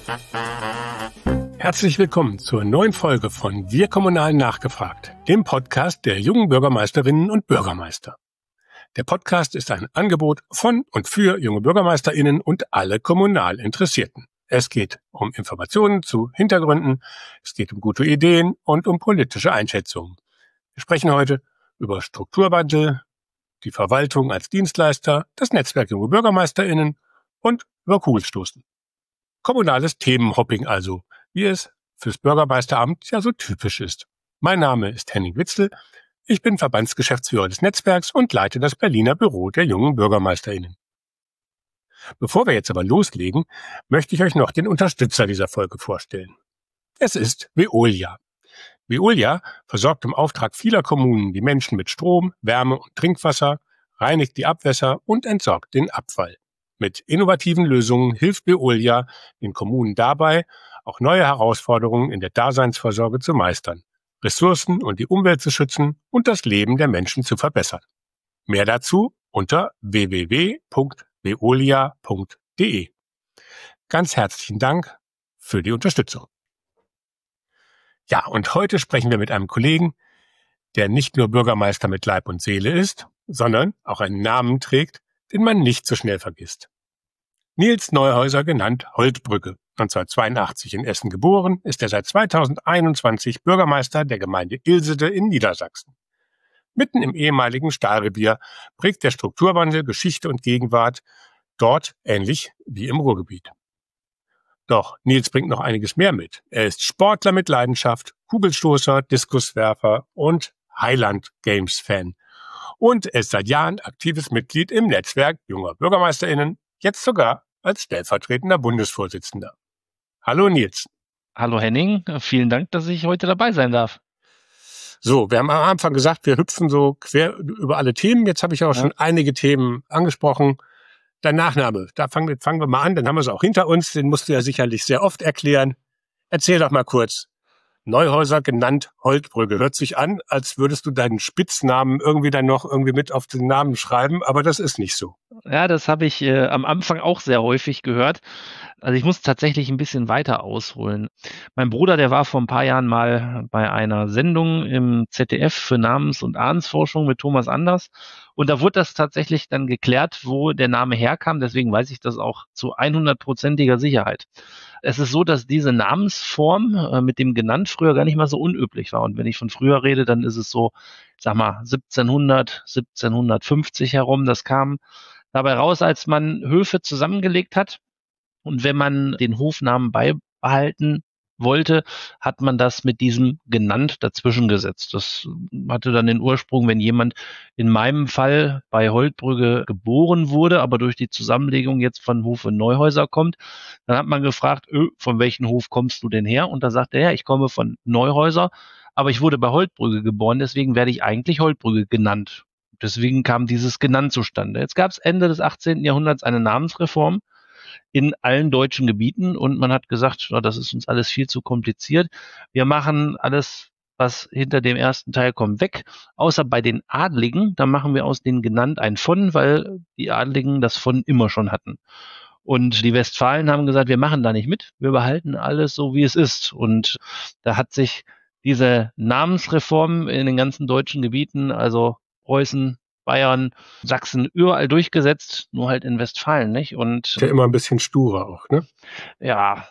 Herzlich willkommen zur neuen Folge von Wir Kommunal nachgefragt, dem Podcast der jungen Bürgermeisterinnen und Bürgermeister. Der Podcast ist ein Angebot von und für junge BürgermeisterInnen und alle kommunal Interessierten. Es geht um Informationen zu Hintergründen, es geht um gute Ideen und um politische Einschätzungen. Wir sprechen heute über Strukturwandel, die Verwaltung als Dienstleister, das Netzwerk junge BürgermeisterInnen und über Kugelstoßen. Kommunales Themenhopping also, wie es fürs Bürgermeisteramt ja so typisch ist. Mein Name ist Henning Witzel, ich bin Verbandsgeschäftsführer des Netzwerks und leite das Berliner Büro der jungen BürgermeisterInnen. Bevor wir jetzt aber loslegen, möchte ich euch noch den Unterstützer dieser Folge vorstellen. Es ist Veolia. Veolia versorgt im Auftrag vieler Kommunen die Menschen mit Strom, Wärme und Trinkwasser, reinigt die Abwässer und entsorgt den Abfall. Mit innovativen Lösungen hilft Veolia den Kommunen dabei, auch neue Herausforderungen in der Daseinsvorsorge zu meistern, Ressourcen und die Umwelt zu schützen und das Leben der Menschen zu verbessern. Mehr dazu unter www.veolia.de. Ganz herzlichen Dank für die Unterstützung. Ja, und heute sprechen wir mit einem Kollegen, der nicht nur Bürgermeister mit Leib und Seele ist, sondern auch einen Namen trägt, den man nicht so schnell vergisst. Nils Neuhäuser, genannt Holtbrügge, 1982 in Essen geboren, ist er seit 2021 Bürgermeister der Gemeinde Ilsede in Niedersachsen. Mitten im ehemaligen Stahlrevier prägt der Strukturwandel Geschichte und Gegenwart, dort ähnlich wie im Ruhrgebiet. Doch Nils bringt noch einiges mehr mit. Er ist Sportler mit Leidenschaft, Kugelstoßer, Diskuswerfer und Highland-Games-Fan. Und er ist seit Jahren aktives Mitglied im Netzwerk junger BürgermeisterInnen, jetzt sogar als stellvertretender Bundesvorsitzender. Hallo Nils. Hallo Henning, vielen Dank, dass ich heute dabei sein darf. So, wir haben am Anfang gesagt, wir hüpfen so quer über alle Themen. Jetzt habe ich auch schon einige Themen angesprochen. Dein Nachname, da fangen wir mal an, dann haben wir es auch hinter uns. Den musst du ja sicherlich sehr oft erklären. Erzähl doch mal kurz. Neuhäuser, genannt Holtbrügge. Hört sich an, als würdest du deinen Spitznamen irgendwie dann noch irgendwie mit auf den Namen schreiben, aber das ist nicht so. Ja, das habe ich am Anfang auch sehr häufig gehört. Also ich muss tatsächlich ein bisschen weiter ausholen. Mein Bruder, der war vor ein paar Jahren mal bei einer Sendung im ZDF für Namens- und Ahnsforschung mit Thomas Anders. Und da wurde das tatsächlich dann geklärt, wo der Name herkam. Deswegen weiß ich das auch zu 100%iger Sicherheit. Es ist so, dass diese Namensform mit dem genannt früher gar nicht mal so unüblich war. Und wenn ich von früher rede, dann ist es so, sag mal, 1700, 1750 herum. Das kam dabei raus, als man Höfe zusammengelegt hat. Und wenn man den Hofnamen beibehalten wollte, hat man das mit diesem genannt dazwischen gesetzt. Das hatte dann den Ursprung, wenn jemand in meinem Fall bei Holtbrügge geboren wurde, aber durch die Zusammenlegung jetzt von Hof und Neuhäuser kommt, dann hat man gefragt, von welchem Hof kommst du denn her? Und da sagt er, ja, ich komme von Neuhäuser, aber ich wurde bei Holtbrügge geboren, deswegen werde ich eigentlich Holtbrügge genannt. Deswegen kam dieses Genannt zustande. Jetzt gab es Ende des 18. Jahrhunderts eine Namensreform in allen deutschen Gebieten und man hat gesagt, ja, das ist uns alles viel zu kompliziert. Wir machen alles, was hinter dem ersten Teil kommt, weg, außer bei den Adligen. Da machen wir aus denen genannt ein von, weil die Adligen das von immer schon hatten. Und die Westfalen haben gesagt, wir machen da nicht mit, wir behalten alles so, wie es ist. Und da hat sich diese Namensreform in den ganzen deutschen Gebieten, also Preußen, Bayern, Sachsen, überall durchgesetzt, nur halt in Westfalen, nicht? Und ja, immer ein bisschen sturer auch, ne? Ja,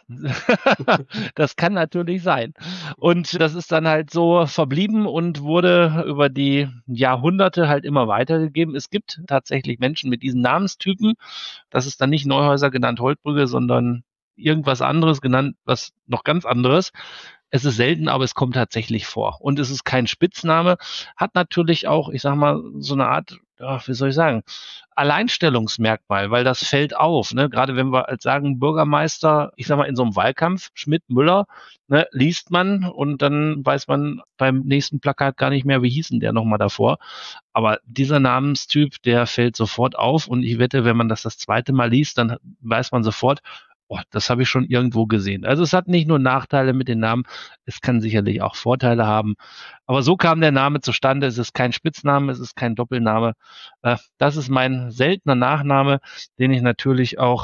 das kann natürlich sein. Und das ist dann halt so verblieben und wurde über die Jahrhunderte halt immer weitergegeben. Es gibt tatsächlich Menschen mit diesen Namenstypen. Das ist dann nicht Neuhäuser genannt Holtbrügge, sondern irgendwas anderes genannt, was noch ganz anderes. Es ist selten, aber es kommt tatsächlich vor. Und es ist kein Spitzname, hat natürlich auch, ich sag mal, so eine Art, ja, wie soll ich sagen, Alleinstellungsmerkmal, weil das fällt auf, ne? Gerade wenn wir als sagen Bürgermeister, ich sag mal, in so einem Wahlkampf, Schmidt, Müller, ne, liest man und dann weiß man beim nächsten Plakat gar nicht mehr, wie hießen der nochmal davor. Aber dieser Namenstyp, der fällt sofort auf und ich wette, wenn man das zweite Mal liest, dann weiß man sofort, oh, das habe ich schon irgendwo gesehen. Also es hat nicht nur Nachteile mit den Namen, es kann sicherlich auch Vorteile haben. Aber so kam der Name zustande. Es ist kein Spitzname, es ist kein Doppelname. Das ist mein seltener Nachname, den ich natürlich auch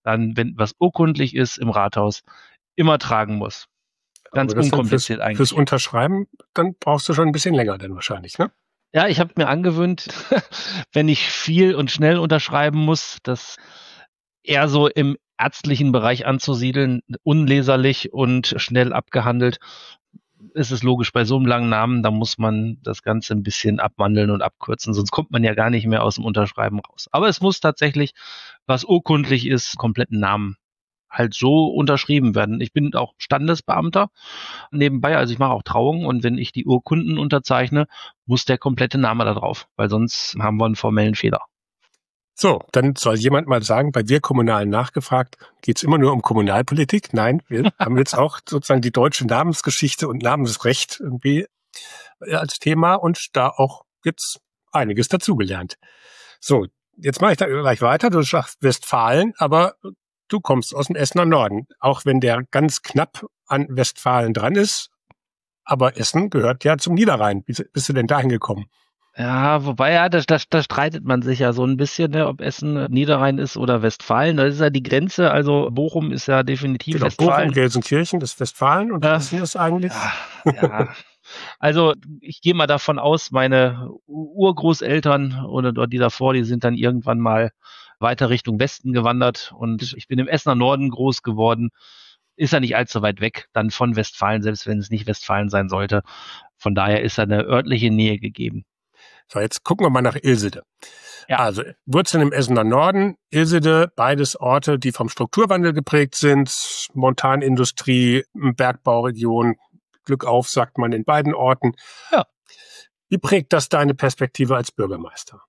dann, wenn was urkundlich ist im Rathaus, immer tragen muss. Ganz Aber das dann unkompliziert fürs eigentlich. Unterschreiben, dann brauchst du schon ein bisschen länger dann wahrscheinlich, ne? Ja, ich habe mir angewöhnt, wenn ich viel und schnell unterschreiben muss, das eher so im ärztlichen Bereich anzusiedeln, unleserlich und schnell abgehandelt. Ist es logisch, bei so einem langen Namen, da muss man das Ganze ein bisschen abwandeln und abkürzen, sonst kommt man ja gar nicht mehr aus dem Unterschreiben raus. Aber es muss tatsächlich, was urkundlich ist, kompletten Namen halt so unterschrieben werden. Ich bin auch Standesbeamter nebenbei, also ich mache auch Trauungen und wenn ich die Urkunden unterzeichne, muss der komplette Name da drauf, weil sonst haben wir einen formellen Fehler. So, dann soll jemand mal sagen, bei Wir Kommunalen nachgefragt, geht's immer nur um Kommunalpolitik? Nein, wir haben jetzt auch sozusagen die deutsche Namensgeschichte und Namensrecht irgendwie als Thema und da auch jetzt einiges dazugelernt. So, jetzt mache ich da gleich weiter. Du sagst Westfalen, aber du kommst aus dem Essener Norden, auch wenn der ganz knapp an Westfalen dran ist. Aber Essen gehört ja zum Niederrhein. Wie bist du denn dahin gekommen? Ja, wobei, ja, da streitet man sich ja so ein bisschen, ne, ob Essen Niederrhein ist oder Westfalen. Das ist ja die Grenze. Also Bochum ist ja definitiv Genau, Bochum, Westfalen. Gelsenkirchen, das ist Westfalen und Äh, Essen ist eigentlich. ja, also ich gehe mal davon aus, meine Urgroßeltern oder dort die davor, die sind dann irgendwann mal weiter Richtung Westen gewandert und ich bin im Essener Norden groß geworden. Ist ja nicht allzu weit weg, dann von Westfalen, selbst wenn es nicht Westfalen sein sollte. Von daher ist da eine örtliche Nähe gegeben. So, jetzt gucken wir mal nach Ilsede. Ja. Also Wurzeln im Essener Norden, Ilsede, beides Orte, die vom Strukturwandel geprägt sind, Montanindustrie, Bergbauregion, Glück auf, sagt man in beiden Orten. Ja. Wie prägt das deine Perspektive als Bürgermeister?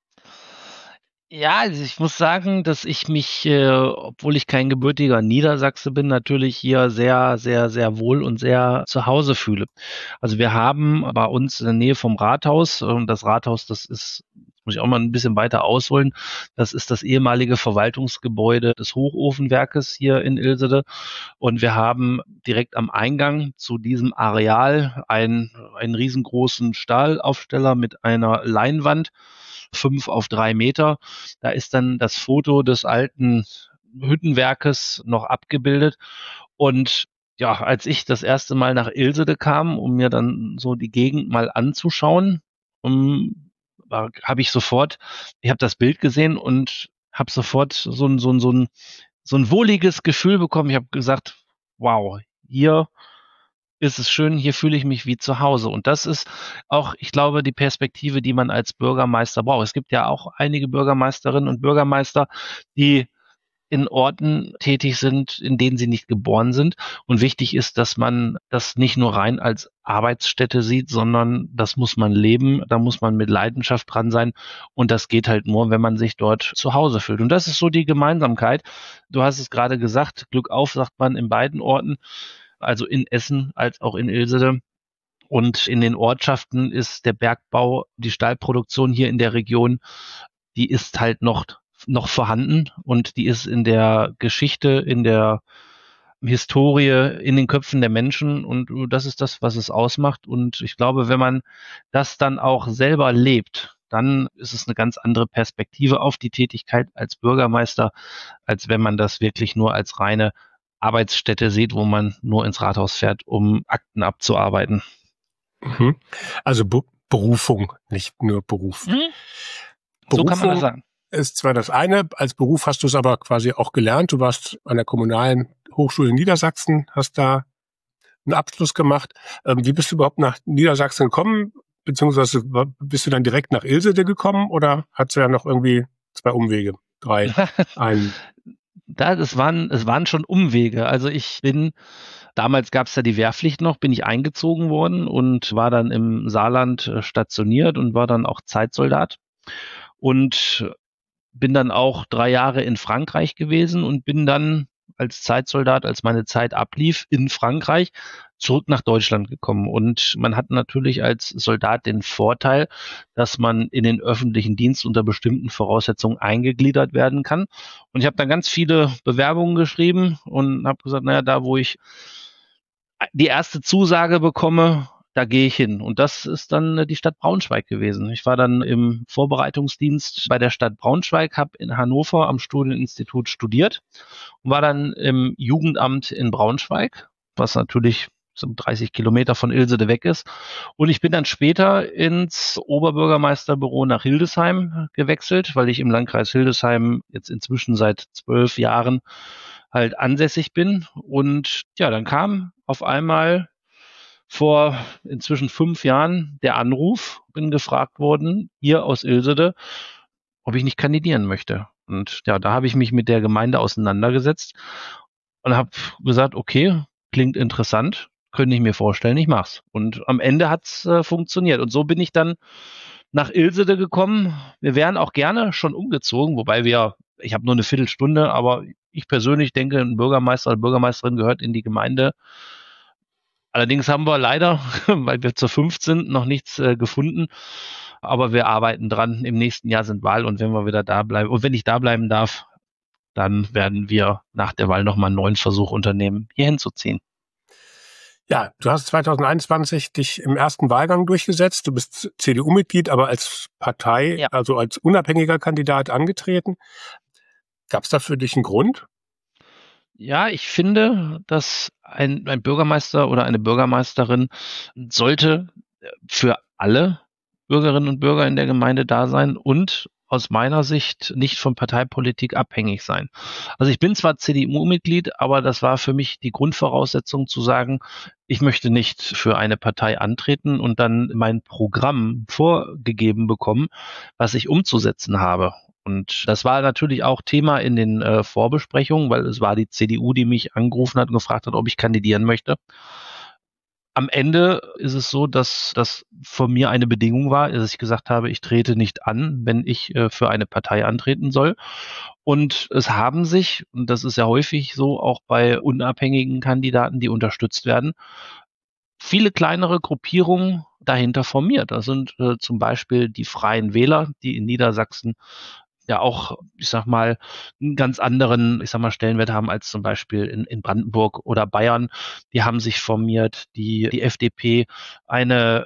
Ja, also ich muss sagen, dass ich mich, obwohl ich kein gebürtiger Niedersachse bin, natürlich hier sehr, sehr, sehr wohl und sehr zu Hause fühle. Also wir haben bei uns in der Nähe vom Rathaus, und das Rathaus, das ist, muss ich auch mal ein bisschen weiter ausholen, das ist das ehemalige Verwaltungsgebäude des Hochofenwerkes hier in Ilsede. Und wir haben direkt am Eingang zu diesem Areal einen riesengroßen Stahlaufsteller mit einer Leinwand, 5 auf 3 Meter. Da ist dann das Foto des alten Hüttenwerkes noch abgebildet. Und ja, als ich das erste Mal nach Ilsede kam, um mir dann so die Gegend mal anzuschauen, habe ich ich habe das Bild gesehen und habe sofort so ein wohliges Gefühl bekommen. Ich habe gesagt, wow, hier ist es schön, hier fühle ich mich wie zu Hause. Und das ist auch, ich glaube, die Perspektive, die man als Bürgermeister braucht. Es gibt ja auch einige Bürgermeisterinnen und Bürgermeister, die in Orten tätig sind, in denen sie nicht geboren sind. Und wichtig ist, dass man das nicht nur rein als Arbeitsstätte sieht, sondern das muss man leben, da muss man mit Leidenschaft dran sein. Und das geht halt nur, wenn man sich dort zu Hause fühlt. Und das ist so die Gemeinsamkeit. Du hast es gerade gesagt, Glück auf, sagt man in beiden Orten, also in Essen als auch in Ilsede. Und in den Ortschaften ist der Bergbau, die Stahlproduktion hier in der Region, die ist halt noch vorhanden und die ist in der Geschichte, in der Historie, in den Köpfen der Menschen und das ist das, was es ausmacht. Und ich glaube, wenn man das dann auch selber lebt, dann ist es eine ganz andere Perspektive auf die Tätigkeit als Bürgermeister, als wenn man das wirklich nur als reine Arbeitsstätte sieht, wo man nur ins Rathaus fährt, um Akten abzuarbeiten. Mhm. Also Berufung, nicht nur Beruf. So kann man das sagen. Ist zwar das eine, als Beruf hast du es aber quasi auch gelernt. Du warst an der Kommunalen Hochschule in Niedersachsen, hast da einen Abschluss gemacht. Wie bist du überhaupt nach Niedersachsen gekommen? Beziehungsweise bist du dann direkt nach Ilsede gekommen oder hattest du ja noch irgendwie 2 Umwege, 3, einen? Es waren schon Umwege. Also damals gab es ja die Wehrpflicht noch, bin ich eingezogen worden und war dann im Saarland stationiert und war dann auch Zeitsoldat. Und bin dann auch 3 Jahre in Frankreich gewesen und bin dann als Zeitsoldat, als meine Zeit ablief, in Frankreich zurück nach Deutschland gekommen. Und man hat natürlich als Soldat den Vorteil, dass man in den öffentlichen Dienst unter bestimmten Voraussetzungen eingegliedert werden kann. Und ich habe dann ganz viele Bewerbungen geschrieben und habe gesagt, naja, da wo ich die erste Zusage bekomme, da gehe ich hin. Und das ist dann die Stadt Braunschweig gewesen. Ich war dann im Vorbereitungsdienst bei der Stadt Braunschweig, habe in Hannover am Studieninstitut studiert und war dann im Jugendamt in Braunschweig, was natürlich so 30 Kilometer von Ilsede weg ist. Und ich bin dann später ins Oberbürgermeisterbüro nach Hildesheim gewechselt, weil ich im Landkreis Hildesheim jetzt inzwischen seit 12 Jahren halt ansässig bin. Und ja, dann kam auf einmal vor inzwischen 5 Jahren der Anruf, bin gefragt worden, hier aus Ilsede, ob ich nicht kandidieren möchte. Und ja, da habe ich mich mit der Gemeinde auseinandergesetzt und habe gesagt, okay, klingt interessant, könnte ich mir vorstellen, ich mach's. Und am Ende hat's funktioniert. Und so bin ich dann nach Ilsede gekommen. Wir wären auch gerne schon umgezogen, wobei ich habe nur eine Viertelstunde, aber ich persönlich denke, ein Bürgermeister oder Bürgermeisterin gehört in die Gemeinde. Allerdings haben wir leider, weil wir zu 5 sind, noch nichts gefunden. Aber wir arbeiten dran. Im nächsten Jahr sind Wahl und wenn wir wieder da bleiben, und wenn ich da bleiben darf, dann werden wir nach der Wahl nochmal einen neuen Versuch unternehmen, hier hinzuziehen. Ja, du hast 2021 dich im ersten Wahlgang durchgesetzt. Du bist CDU-Mitglied, aber als Partei, also als unabhängiger Kandidat angetreten. Gab es da für dich einen Grund? Ja, ich finde, dass ein Bürgermeister oder eine Bürgermeisterin sollte für alle Bürgerinnen und Bürger in der Gemeinde da sein und aus meiner Sicht nicht von Parteipolitik abhängig sein. Also ich bin zwar CDU-Mitglied, aber das war für mich die Grundvoraussetzung zu sagen, ich möchte nicht für eine Partei antreten und dann mein Programm vorgegeben bekommen, was ich umzusetzen habe. Und das war natürlich auch Thema in den Vorbesprechungen, weil es war die CDU, die mich angerufen hat und gefragt hat, ob ich kandidieren möchte. Am Ende ist es so, dass das von mir eine Bedingung war, dass ich gesagt habe, ich trete nicht an, wenn ich für eine Partei antreten soll. Und es haben sich, und das ist ja häufig so, auch bei unabhängigen Kandidaten, die unterstützt werden, viele kleinere Gruppierungen dahinter formiert. Das sind zum Beispiel die Freien Wähler, die in Niedersachsen ja auch, ich sag mal, einen ganz anderen, Stellenwert haben als zum Beispiel in Brandenburg oder Bayern. Die haben sich formiert, die FDP, eine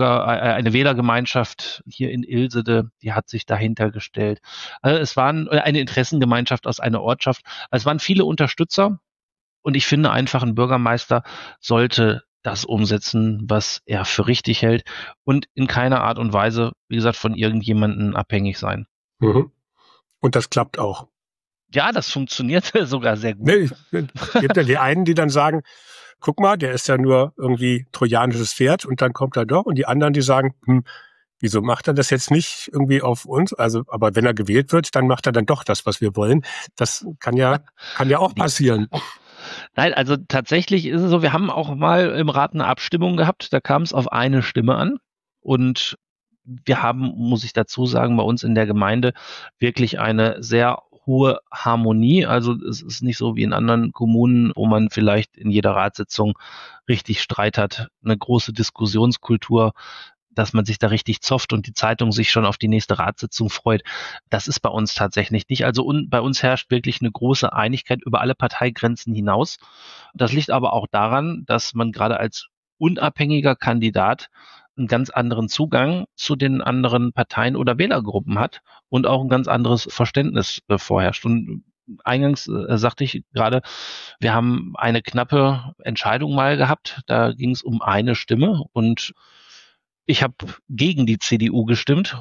Wählergemeinschaft hier in Ilsede, die hat sich dahinter gestellt. Also es waren eine Interessengemeinschaft aus einer Ortschaft. Also es waren viele Unterstützer und ich finde einfach, ein Bürgermeister sollte das umsetzen, was er für richtig hält und in keiner Art und Weise, wie gesagt, von irgendjemandem abhängig sein. Mhm. Und das klappt auch. Ja, das funktioniert sogar sehr gut. Nee, es gibt ja die einen, die dann sagen, guck mal, der ist ja nur irgendwie trojanisches Pferd und dann kommt er doch. Und die anderen, die sagen, wieso macht er das jetzt nicht irgendwie auf uns? Also, aber wenn er gewählt wird, dann macht er dann doch das, was wir wollen. Das kann ja auch passieren. Nein, also tatsächlich ist es so, wir haben auch mal im Rat eine Abstimmung gehabt, da kam es auf eine Stimme an und wir haben, muss ich dazu sagen, bei uns in der Gemeinde wirklich eine sehr hohe Harmonie. Also es ist nicht so wie in anderen Kommunen, wo man vielleicht in jeder Ratssitzung richtig Streit hat, eine große Diskussionskultur, dass man sich da richtig zofft und die Zeitung sich schon auf die nächste Ratssitzung freut. Das ist bei uns tatsächlich nicht. Also bei uns herrscht wirklich eine große Einigkeit über alle Parteigrenzen hinaus. Das liegt aber auch daran, dass man gerade als unabhängiger Kandidat einen ganz anderen Zugang zu den anderen Parteien oder Wählergruppen hat und auch ein ganz anderes Verständnis vorherrscht. Und eingangs sagte ich gerade, wir haben eine knappe Entscheidung mal gehabt. Da ging es um eine Stimme und ich habe gegen die CDU gestimmt.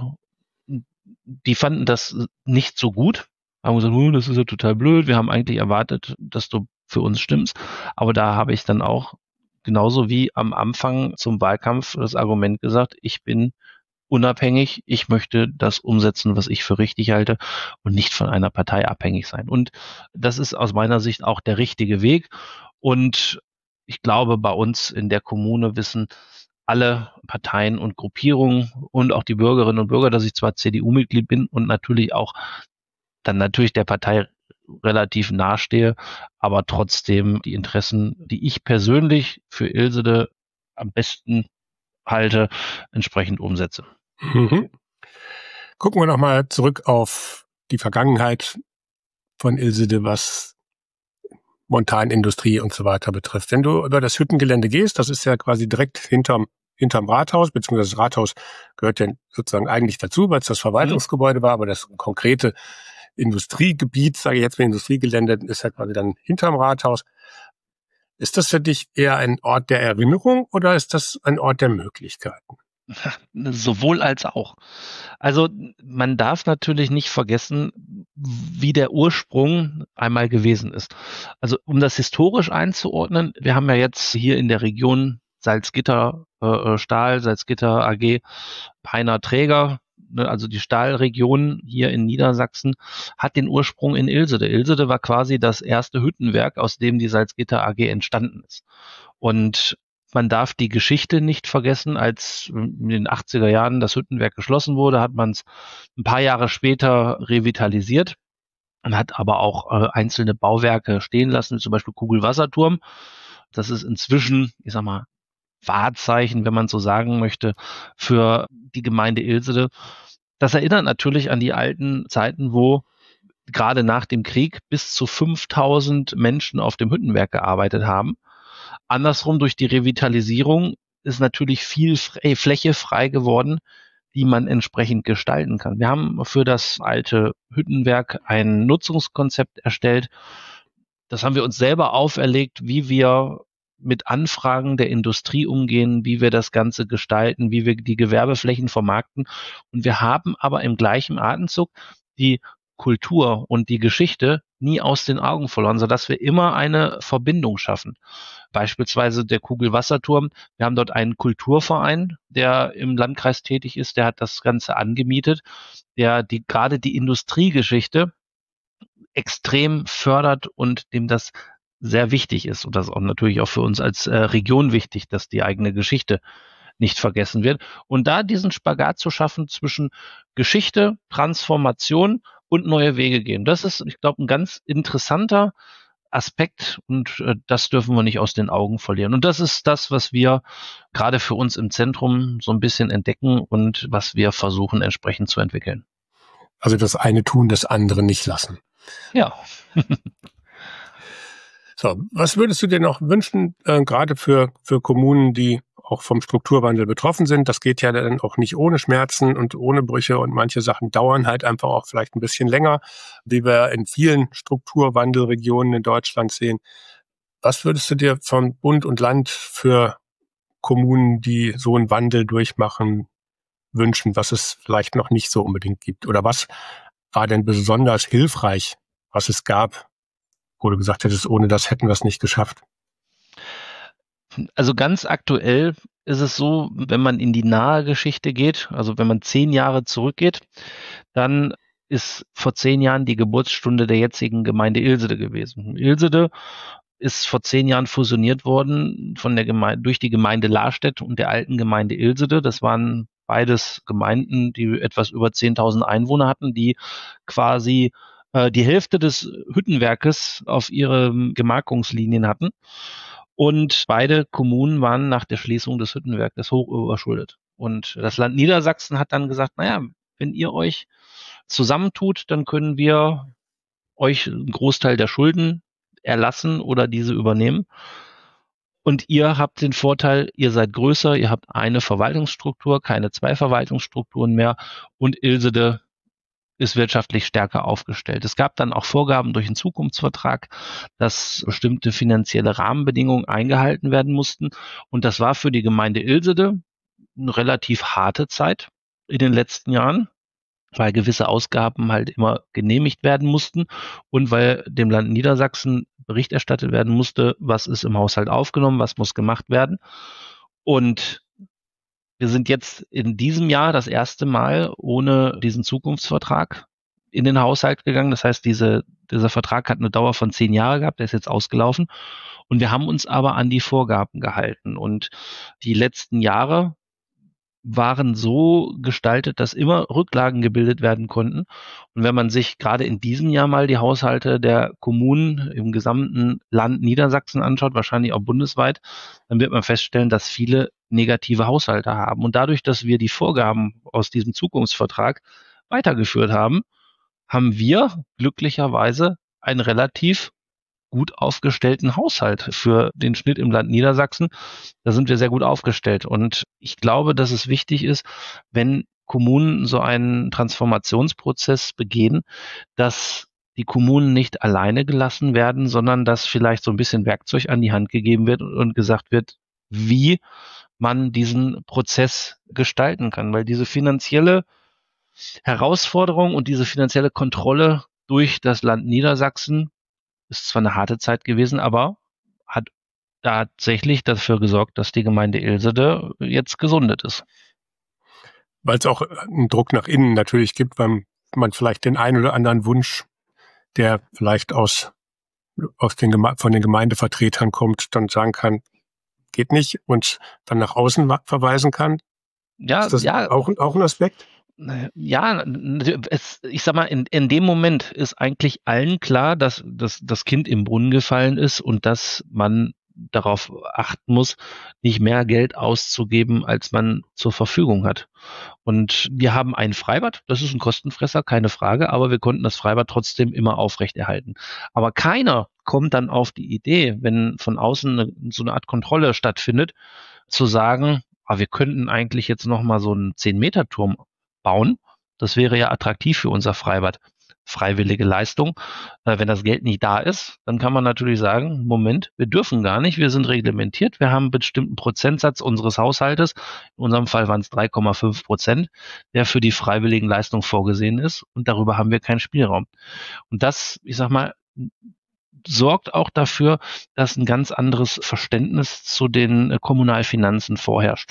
Die fanden das nicht so gut. Haben gesagt, das ist ja total blöd. Wir haben eigentlich erwartet, dass du für uns stimmst. Aber da habe ich dann auch genauso wie am Anfang zum Wahlkampf das Argument gesagt, ich bin unabhängig. Ich möchte das umsetzen, was ich für richtig halte und nicht von einer Partei abhängig sein. Und das ist aus meiner Sicht auch der richtige Weg. Und ich glaube, bei uns in der Kommune wissen alle Parteien und Gruppierungen und auch die Bürgerinnen und Bürger, dass ich zwar CDU-Mitglied bin und natürlich auch dann natürlich der Partei relativ nahestehe, aber trotzdem die Interessen, die ich persönlich für Ilsede am besten halte, entsprechend umsetze. Mhm. Gucken wir noch mal zurück auf die Vergangenheit von Ilsede, was Montanindustrie und so weiter betrifft. Wenn du über das Hüttengelände gehst, das ist ja quasi direkt hinterm hinterm Rathaus, beziehungsweise das Rathaus gehört ja sozusagen eigentlich dazu, weil es das Verwaltungsgebäude war, aber das konkrete Industriegebiet, sage ich jetzt mal Industriegelände, ist ja quasi dann hinterm Rathaus. Ist das für dich eher ein Ort der Erinnerung oder ist das ein Ort der Möglichkeiten? Sowohl als auch. Also man darf natürlich nicht vergessen, wie der Ursprung einmal gewesen ist. Also um das historisch einzuordnen, wir haben ja jetzt hier in der Region Salzgitter Stahl, Salzgitter AG, Peiner Träger, ne, also die Stahlregion hier in Niedersachsen hat den Ursprung in Ilsede. Ilsede war quasi das erste Hüttenwerk, aus dem die Salzgitter AG entstanden ist. Und man darf die Geschichte nicht vergessen, als in den 80er Jahren das Hüttenwerk geschlossen wurde, hat man es ein paar Jahre später revitalisiert und hat aber auch einzelne Bauwerke stehen lassen, zum Beispiel Kugelwasserturm. Das ist inzwischen, ich sag mal, Wahrzeichen, wenn man so sagen möchte, für die Gemeinde Ilsede. Das erinnert natürlich an die alten Zeiten, wo gerade nach dem Krieg bis zu 5.000 Menschen auf dem Hüttenwerk gearbeitet haben. Andersrum, durch die Revitalisierung ist natürlich viel Fläche frei geworden, die man entsprechend gestalten kann. Wir haben für das alte Hüttenwerk ein Nutzungskonzept erstellt. Das haben wir uns selber auferlegt, wie wir mit Anfragen der Industrie umgehen, wie wir das Ganze gestalten, wie wir die Gewerbeflächen vermarkten. Und wir haben aber im gleichen Atemzug die Kultur und die Geschichte nie aus den Augen verloren, sodass wir immer eine Verbindung schaffen. Beispielsweise der Kugelwasserturm. Wir haben dort einen Kulturverein, der im Landkreis tätig ist, der hat das Ganze angemietet, der gerade die Industriegeschichte extrem fördert und dem das sehr wichtig ist. Und das ist auch natürlich auch für uns als Region wichtig, dass die eigene Geschichte nicht vergessen wird. Und da diesen Spagat zu schaffen zwischen Geschichte, Transformation und neue Wege gehen. Das ist, ich glaube, ein ganz interessanter Aspekt und das dürfen wir nicht aus den Augen verlieren. Und das ist das, was wir gerade für uns im Zentrum so ein bisschen entdecken und was wir versuchen entsprechend zu entwickeln. Also das eine tun, das andere nicht lassen. Ja. So, was würdest du dir noch wünschen, gerade für Kommunen, die auch vom Strukturwandel betroffen sind? Das geht ja dann auch nicht ohne Schmerzen und ohne Brüche und manche Sachen dauern halt einfach auch vielleicht ein bisschen länger, wie wir in vielen Strukturwandelregionen in Deutschland sehen. Was würdest du dir von Bund und Land für Kommunen, die so einen Wandel durchmachen, wünschen, was es vielleicht noch nicht so unbedingt gibt? Oder was war denn besonders hilfreich, was es gab, wo du gesagt hättest, ohne das hätten wir es nicht geschafft? Also ganz aktuell ist es so, wenn man in die nahe Geschichte geht, also wenn man 10 Jahre zurückgeht, dann ist vor 10 Jahren die Geburtsstunde der jetzigen Gemeinde Ilsede gewesen. Ilsede ist vor 10 Jahren fusioniert worden von der durch die Gemeinde Larstedt und der alten Gemeinde Ilsede. Das waren beides Gemeinden, die etwas über 10.000 Einwohner hatten, die quasi die Hälfte des Hüttenwerkes auf ihren Gemarkungslinien hatten. Und beide Kommunen waren nach der Schließung des Hüttenwerkes hoch überschuldet. Und das Land Niedersachsen hat dann gesagt, naja, wenn ihr euch zusammentut, dann können wir euch einen Großteil der Schulden erlassen oder diese übernehmen. Und ihr habt den Vorteil, ihr seid größer, ihr habt eine Verwaltungsstruktur, keine 2 Verwaltungsstrukturen mehr und Ilsede ist wirtschaftlich stärker aufgestellt. Es gab dann auch Vorgaben durch den Zukunftsvertrag, dass bestimmte finanzielle Rahmenbedingungen eingehalten werden mussten. Und das war für die Gemeinde Ilsede eine relativ harte Zeit in den letzten Jahren, weil gewisse Ausgaben halt immer genehmigt werden mussten und weil dem Land Niedersachsen Bericht erstattet werden musste, was ist im Haushalt aufgenommen, was muss gemacht werden. Und wir sind jetzt in diesem Jahr das erste Mal ohne diesen Zukunftsvertrag in den Haushalt gegangen. Das heißt, dieser Vertrag hat eine Dauer von 10 Jahre gehabt, der ist jetzt ausgelaufen. Und wir haben uns aber an die Vorgaben gehalten. Und die letzten Jahre waren so gestaltet, dass immer Rücklagen gebildet werden konnten. Und wenn man sich gerade in diesem Jahr mal die Haushalte der Kommunen im gesamten Land Niedersachsen anschaut, wahrscheinlich auch bundesweit, dann wird man feststellen, dass viele negative Haushalte haben. Und dadurch, dass wir die Vorgaben aus diesem Zukunftsvertrag weitergeführt haben, haben wir glücklicherweise ein relativ gut aufgestellten Haushalt für den Schnitt im Land Niedersachsen. Da sind wir sehr gut aufgestellt. Und ich glaube, dass es wichtig ist, wenn Kommunen so einen Transformationsprozess begehen, dass die Kommunen nicht alleine gelassen werden, sondern dass vielleicht so ein bisschen Werkzeug an die Hand gegeben wird und gesagt wird, wie man diesen Prozess gestalten kann. Weil diese finanzielle Herausforderung und diese finanzielle Kontrolle durch das Land Niedersachsen ist zwar eine harte Zeit gewesen, aber hat tatsächlich dafür gesorgt, dass die Gemeinde Ilsede jetzt gesundet ist. Weil es auch einen Druck nach innen natürlich gibt, weil man vielleicht den einen oder anderen Wunsch, der vielleicht von den Gemeindevertretern kommt, dann sagen kann, geht nicht, und dann nach außen verweisen kann. Ja, ist das ja. Auch ein Aspekt? Ja, ich sag mal, in dem Moment ist eigentlich allen klar, dass das Kind im Brunnen gefallen ist und dass man darauf achten muss, nicht mehr Geld auszugeben, als man zur Verfügung hat. Und wir haben ein Freibad, das ist ein Kostenfresser, keine Frage, aber wir konnten das Freibad trotzdem immer aufrechterhalten. Aber keiner kommt dann auf die Idee, wenn von außen so eine Art Kontrolle stattfindet, zu sagen, wir könnten eigentlich jetzt noch mal so einen 10-Meter-Turm bauen. Das wäre ja attraktiv für unser Freibad. Freiwillige Leistung. Wenn das Geld nicht da ist, dann kann man natürlich sagen, Moment, wir dürfen gar nicht, wir sind reglementiert, wir haben einen bestimmten Prozentsatz unseres Haushaltes, in unserem Fall waren es 3,5%, der für die freiwilligen Leistung vorgesehen ist, und darüber haben wir keinen Spielraum. Und das, ich sag mal, sorgt auch dafür, dass ein ganz anderes Verständnis zu den Kommunalfinanzen vorherrscht.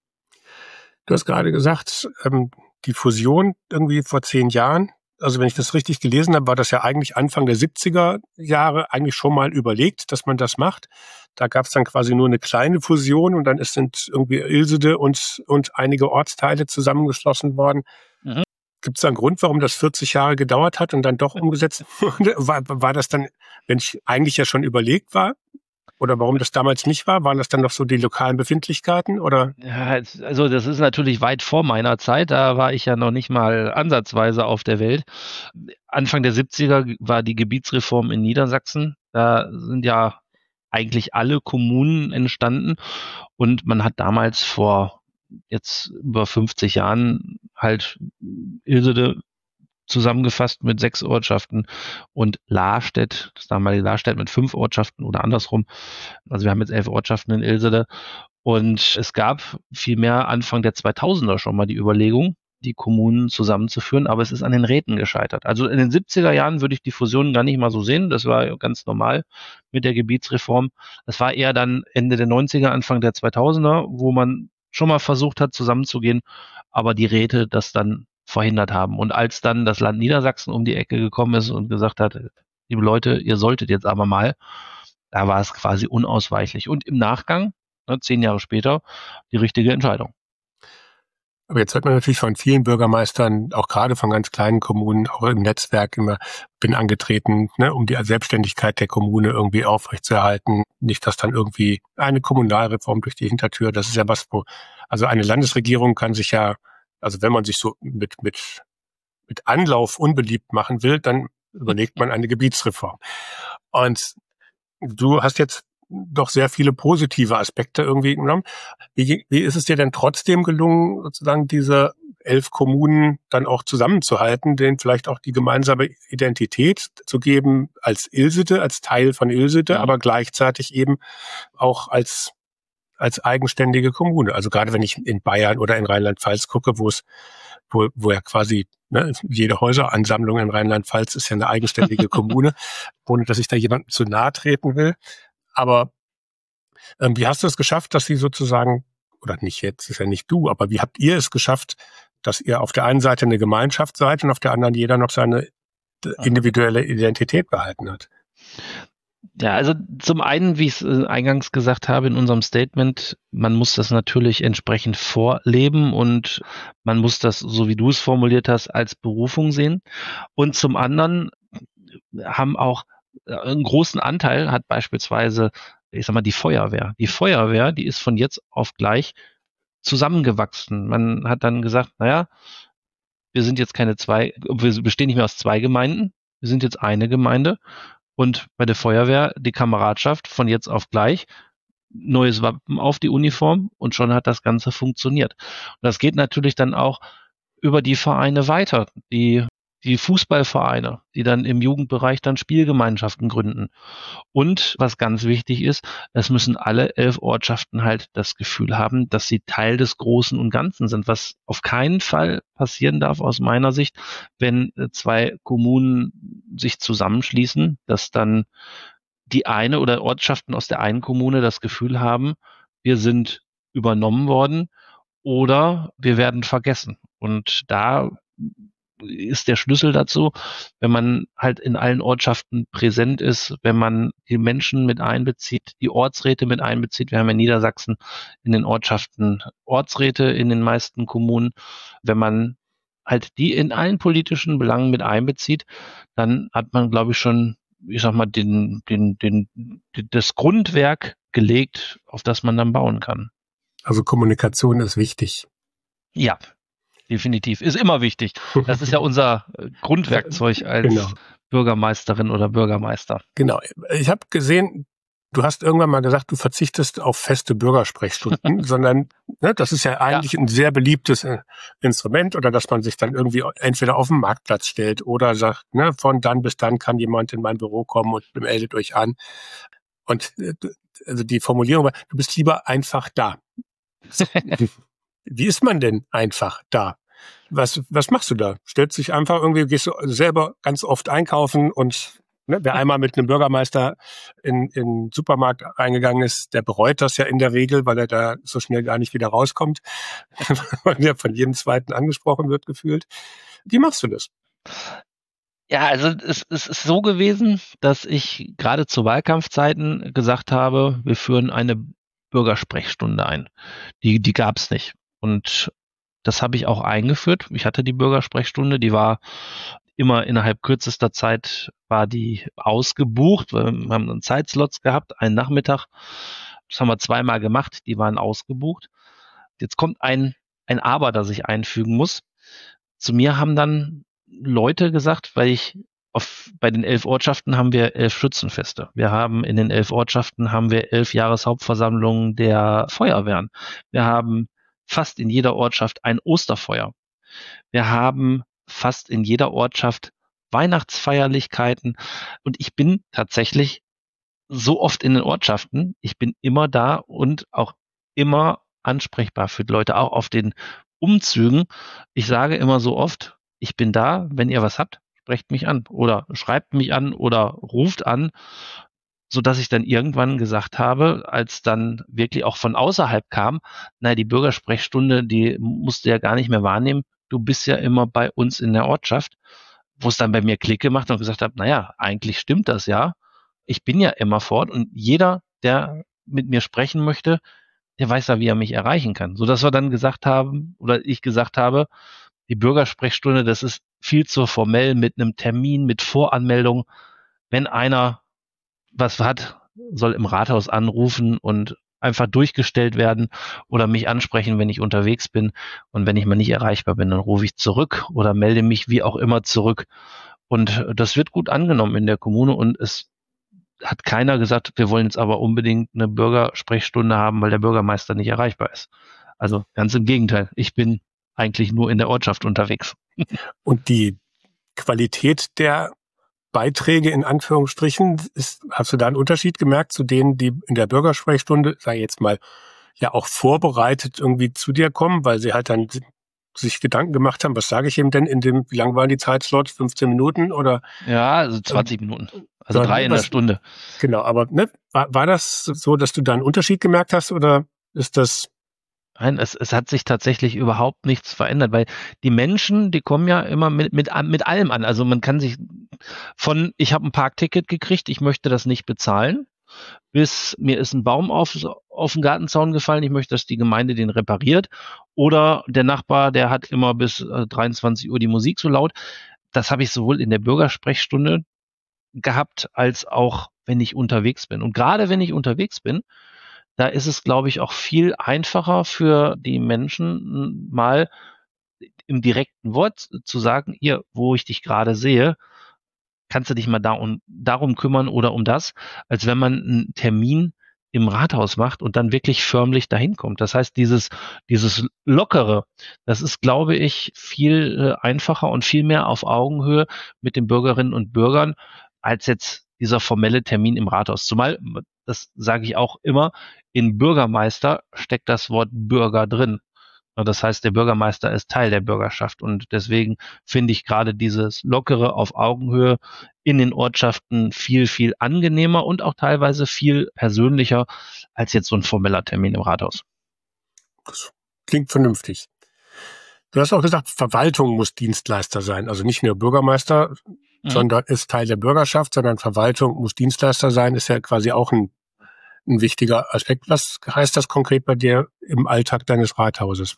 Du hast gerade gesagt, die Fusion irgendwie vor 10 Jahren, also wenn ich das richtig gelesen habe, war das ja eigentlich Anfang der 70er Jahre eigentlich schon mal überlegt, dass man das macht. Da gab es dann quasi nur eine kleine Fusion und dann sind irgendwie Ilsede und einige Ortsteile zusammengeschlossen worden. Mhm. Gibt es da einen Grund, warum das 40 Jahre gedauert hat und dann doch umgesetzt wurde? War das dann, wenn es eigentlich ja schon überlegt war? Oder warum das damals nicht war? Waren das dann noch so die lokalen Befindlichkeiten? Oder? Ja, also das ist natürlich weit vor meiner Zeit. Da war ich ja noch nicht mal ansatzweise auf der Welt. Anfang der 70er war die Gebietsreform in Niedersachsen. Da sind ja eigentlich alle Kommunen entstanden. Und man hat damals vor jetzt über 50 Jahren halt Ilsede zusammengefasst mit 6 Ortschaften und Lahrstedt, das damalige Lahrstedt, mit 5 Ortschaften oder andersrum. Also wir haben jetzt 11 Ortschaften in Ilsede. Und es gab vielmehr Anfang der 2000er schon mal die Überlegung, die Kommunen zusammenzuführen, aber es ist an den Räten gescheitert. Also in den 70er Jahren würde ich die Fusionen gar nicht mal so sehen. Das war ganz normal mit der Gebietsreform. Das war eher dann Ende der 90er, Anfang der 2000er, wo man schon mal versucht hat, zusammenzugehen, aber die Räte das dann verhindert haben. Und als dann das Land Niedersachsen um die Ecke gekommen ist und gesagt hat, liebe Leute, ihr solltet jetzt aber mal, da war es quasi unausweichlich. Und im Nachgang, 10 Jahre später, die richtige Entscheidung. Aber jetzt hört man natürlich von vielen Bürgermeistern, auch gerade von ganz kleinen Kommunen, auch im Netzwerk immer, bin angetreten, um die Selbstständigkeit der Kommune irgendwie aufrechtzuerhalten. Nicht, dass dann irgendwie eine Kommunalreform durch die Hintertür, das ist ja was, also eine Landesregierung kann sich ja, also wenn man sich so mit Anlauf unbeliebt machen will, dann überlegt man eine Gebietsreform. Und du hast jetzt doch sehr viele positive Aspekte irgendwie genommen. Wie ist es dir denn trotzdem gelungen, sozusagen diese 11 Kommunen dann auch zusammenzuhalten, denen vielleicht auch die gemeinsame Identität zu geben als Ilsede, als Teil von Ilsede, aber gleichzeitig eben auch als eigenständige Kommune. Also gerade wenn ich in Bayern oder in Rheinland-Pfalz gucke, wo ja quasi jede Häuseransammlung in Rheinland-Pfalz ist ja eine eigenständige Kommune, ohne dass ich da jemandem zu nahe treten will. Aber wie hast du es geschafft, dass sie sozusagen, oder nicht jetzt, ist ja nicht du, aber wie habt ihr es geschafft, dass ihr auf der einen Seite eine Gemeinschaft seid und auf der anderen jeder noch seine individuelle Identität behalten hat? Ja, also zum einen, wie ich es eingangs gesagt habe in unserem Statement, man muss das natürlich entsprechend vorleben und man muss das, so wie du es formuliert hast, als Berufung sehen. Und zum anderen haben auch einen großen Anteil hat beispielsweise, ich sag mal, die Feuerwehr. Die Feuerwehr, die ist von jetzt auf gleich zusammengewachsen. Man hat dann gesagt, naja, wir sind jetzt wir bestehen nicht mehr aus 2 Gemeinden, wir sind jetzt eine Gemeinde. Und bei der Feuerwehr die Kameradschaft von jetzt auf gleich, neues Wappen auf die Uniform und schon hat das Ganze funktioniert. Und das geht natürlich dann auch über die Vereine weiter, die Fußballvereine, die dann im Jugendbereich dann Spielgemeinschaften gründen. Und was ganz wichtig ist, es müssen alle 11 Ortschaften halt das Gefühl haben, dass sie Teil des Großen und Ganzen sind, was auf keinen Fall passieren darf aus meiner Sicht, wenn zwei Kommunen sich zusammenschließen, dass dann die eine oder Ortschaften aus der einen Kommune das Gefühl haben, wir sind übernommen worden oder wir werden vergessen. Und da ist der Schlüssel dazu, wenn man halt in allen Ortschaften präsent ist, wenn man die Menschen mit einbezieht, die Ortsräte mit einbezieht. Wir haben in Niedersachsen in den Ortschaften Ortsräte in den meisten Kommunen. Wenn man halt die in allen politischen Belangen mit einbezieht, dann hat man, glaube ich, schon, ich sag mal, das Grundwerk gelegt, auf das man dann bauen kann. Also Kommunikation ist wichtig. Ja, definitiv. Ist immer wichtig. Das ist ja unser Grundwerkzeug als Bürgermeisterin oder Bürgermeister. Genau. Ich habe gesehen, du hast irgendwann mal gesagt, du verzichtest auf feste Bürgersprechstunden, sondern das ist ja eigentlich ein sehr beliebtes Instrument, oder dass man sich dann irgendwie entweder auf den Marktplatz stellt oder sagt, von dann bis dann kann jemand in mein Büro kommen und meldet euch an. Und also die Formulierung war, du bist lieber einfach da. Wie ist man denn einfach da? Was machst du da? Stellst dich einfach irgendwie, gehst du selber ganz oft einkaufen und wer einmal mit einem Bürgermeister in den Supermarkt reingegangen ist, der bereut das ja in der Regel, weil er da so schnell gar nicht wieder rauskommt, weil er von jedem Zweiten angesprochen wird, gefühlt. Wie machst du das? Ja, also es ist so gewesen, dass ich gerade zu Wahlkampfzeiten gesagt habe, wir führen eine Bürgersprechstunde ein. Die gab es nicht. Und das habe ich auch eingeführt. Ich hatte die Bürgersprechstunde, die war immer innerhalb kürzester Zeit war die ausgebucht. Wir haben dann Zeitslots gehabt, einen Nachmittag. Das haben wir zweimal gemacht, die waren ausgebucht. Jetzt kommt ein Aber, das ich einfügen muss. Zu mir haben dann Leute gesagt, weil bei den 11 Ortschaften haben wir 11 Schützenfeste. Wir haben in den 11 Ortschaften haben wir 11 Jahreshauptversammlungen der Feuerwehren. Wir haben fast in jeder Ortschaft ein Osterfeuer. Wir haben fast in jeder Ortschaft Weihnachtsfeierlichkeiten. Und ich bin tatsächlich so oft in den Ortschaften. Ich bin immer da und auch immer ansprechbar für die Leute, auch auf den Umzügen. Ich sage immer so oft, ich bin da, wenn ihr was habt, sprecht mich an oder schreibt mich an oder ruft an, so dass ich dann irgendwann gesagt habe, als dann wirklich auch von außerhalb kam, die Bürgersprechstunde, die musst du ja gar nicht mehr wahrnehmen. Du bist ja immer bei uns in der Ortschaft, wo es dann bei mir Klick gemacht und gesagt habe, eigentlich stimmt das ja. Ich bin ja immer fort und jeder, der mit mir sprechen möchte, der weiß ja, wie er mich erreichen kann. So dass wir dann gesagt haben, oder ich gesagt habe, die Bürgersprechstunde, das ist viel zu formell mit einem Termin, mit Voranmeldung. Wenn einer was hat, soll im Rathaus anrufen und einfach durchgestellt werden oder mich ansprechen, wenn ich unterwegs bin. Und wenn ich mal nicht erreichbar bin, dann rufe ich zurück oder melde mich wie auch immer zurück. Und das wird gut angenommen in der Kommune und es hat keiner gesagt, wir wollen jetzt aber unbedingt eine Bürgersprechstunde haben, weil der Bürgermeister nicht erreichbar ist. Also ganz im Gegenteil. Ich bin eigentlich nur in der Ortschaft unterwegs. Und die Qualität der Beiträge in Anführungsstrichen, hast du da einen Unterschied gemerkt zu denen, die in der Bürgersprechstunde, sag ich jetzt mal, ja auch vorbereitet irgendwie zu dir kommen, weil sie halt dann sich Gedanken gemacht haben, was sage ich ihm denn wie lang waren die Zeitslots? 15 Minuten oder? Ja, also 20 Minuten. Also 3 in der Stunde. Genau, aber war das so, dass du da einen Unterschied gemerkt hast oder ist das? Nein, es hat sich tatsächlich überhaupt nichts verändert, weil die Menschen, die kommen ja immer mit allem an. Also man kann sich ich habe ein Parkticket gekriegt, ich möchte das nicht bezahlen, bis mir ist ein Baum auf den Gartenzaun gefallen, ich möchte, dass die Gemeinde den repariert. Oder der Nachbar, der hat immer bis 23 Uhr die Musik so laut. Das habe ich sowohl in der Bürgersprechstunde gehabt, als auch wenn ich unterwegs bin. Und gerade wenn ich unterwegs bin, da ist es, glaube ich, auch viel einfacher für die Menschen, mal im direkten Wort zu sagen, hier, wo ich dich gerade sehe, kannst du dich mal darum kümmern oder um das, als wenn man einen Termin im Rathaus macht und dann wirklich förmlich dahin kommt. Das heißt, dieses Lockere, das ist, glaube ich, viel einfacher und viel mehr auf Augenhöhe mit den Bürgerinnen und Bürgern als jetzt dieser formelle Termin im Rathaus. Zumal, das sage ich auch immer, in Bürgermeister steckt das Wort Bürger drin. Das heißt, der Bürgermeister ist Teil der Bürgerschaft und deswegen finde ich gerade dieses Lockere auf Augenhöhe in den Ortschaften viel, viel angenehmer und auch teilweise viel persönlicher als jetzt so ein formeller Termin im Rathaus. Das klingt vernünftig. Du hast auch gesagt, Verwaltung muss Dienstleister sein. Also nicht nur Bürgermeister, sondern ist Teil der Bürgerschaft, sondern Verwaltung muss Dienstleister sein, ist ja quasi auch ein wichtiger Aspekt. Was heißt das konkret bei dir im Alltag deines Rathauses?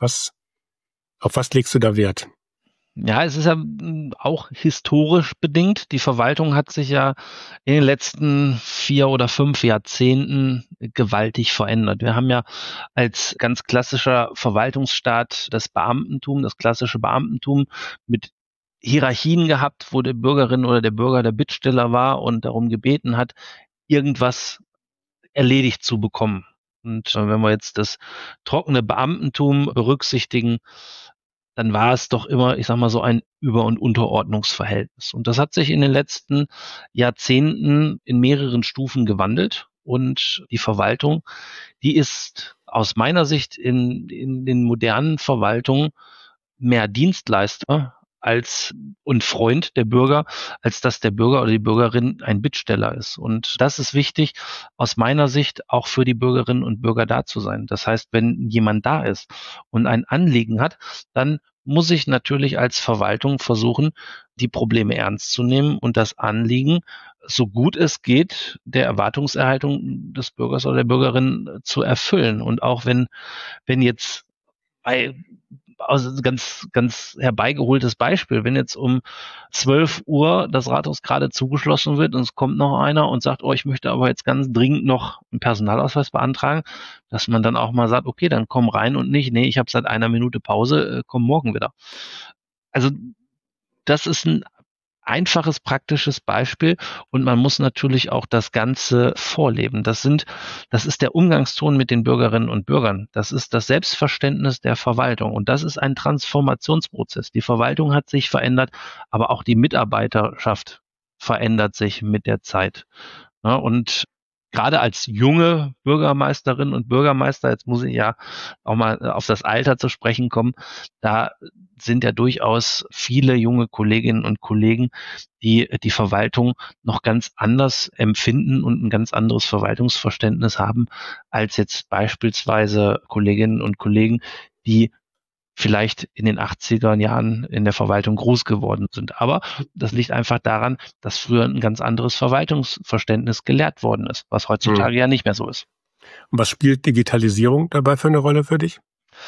Auf was legst du da Wert? Ja, es ist ja auch historisch bedingt. Die Verwaltung hat sich ja in den letzten 4 oder 5 Jahrzehnten gewaltig verändert. Wir haben ja als ganz klassischer Verwaltungsstaat das Beamtentum, das klassische Beamtentum mit Hierarchien gehabt, wo die Bürgerin oder der Bürger der Bittsteller war und darum gebeten hat, irgendwas erledigt zu bekommen. Und wenn wir jetzt das trockene Beamtentum berücksichtigen, dann war es doch immer, ich sag mal, so ein Über- und Unterordnungsverhältnis. Und das hat sich in den letzten Jahrzehnten in mehreren Stufen gewandelt. Und die Verwaltung, die ist aus meiner Sicht in den modernen Verwaltungen mehr Dienstleister und Freund der Bürger, als dass der Bürger oder die Bürgerin ein Bittsteller ist. Und das ist wichtig, aus meiner Sicht auch für die Bürgerinnen und Bürger da zu sein. Das heißt, wenn jemand da ist und ein Anliegen hat, dann muss ich natürlich als Verwaltung versuchen, die Probleme ernst zu nehmen und das Anliegen, so gut es geht, der Erwartungserhaltung des Bürgers oder der Bürgerin zu erfüllen. Und auch wenn jetzt also ganz herbeigeholtes Beispiel, wenn jetzt um 12 Uhr das Rathaus gerade zugeschlossen wird und es kommt noch einer und sagt, oh, ich möchte aber jetzt ganz dringend noch einen Personalausweis beantragen, dass man dann auch mal sagt, okay, dann komm rein und nicht, nee, ich habe seit einer Minute Pause, komm morgen wieder. Also das ist ein einfaches, praktisches Beispiel und man muss natürlich auch das Ganze vorleben. Das ist der Umgangston mit den Bürgerinnen und Bürgern. Das ist das Selbstverständnis der Verwaltung und das ist ein Transformationsprozess. Die Verwaltung hat sich verändert, aber auch die Mitarbeiterschaft verändert sich mit der Zeit. Ja, und gerade als junge Bürgermeisterinnen und Bürgermeister, jetzt muss ich ja auch mal auf das Alter zu sprechen kommen, da sind ja durchaus viele junge Kolleginnen und Kollegen, die die Verwaltung noch ganz anders empfinden und ein ganz anderes Verwaltungsverständnis haben, als jetzt beispielsweise Kolleginnen und Kollegen, die vielleicht in den 80er Jahren in der Verwaltung groß geworden sind. Aber das liegt einfach daran, dass früher ein ganz anderes Verwaltungsverständnis gelehrt worden ist, was heutzutage ja nicht mehr so ist. Und was spielt Digitalisierung dabei für eine Rolle für dich?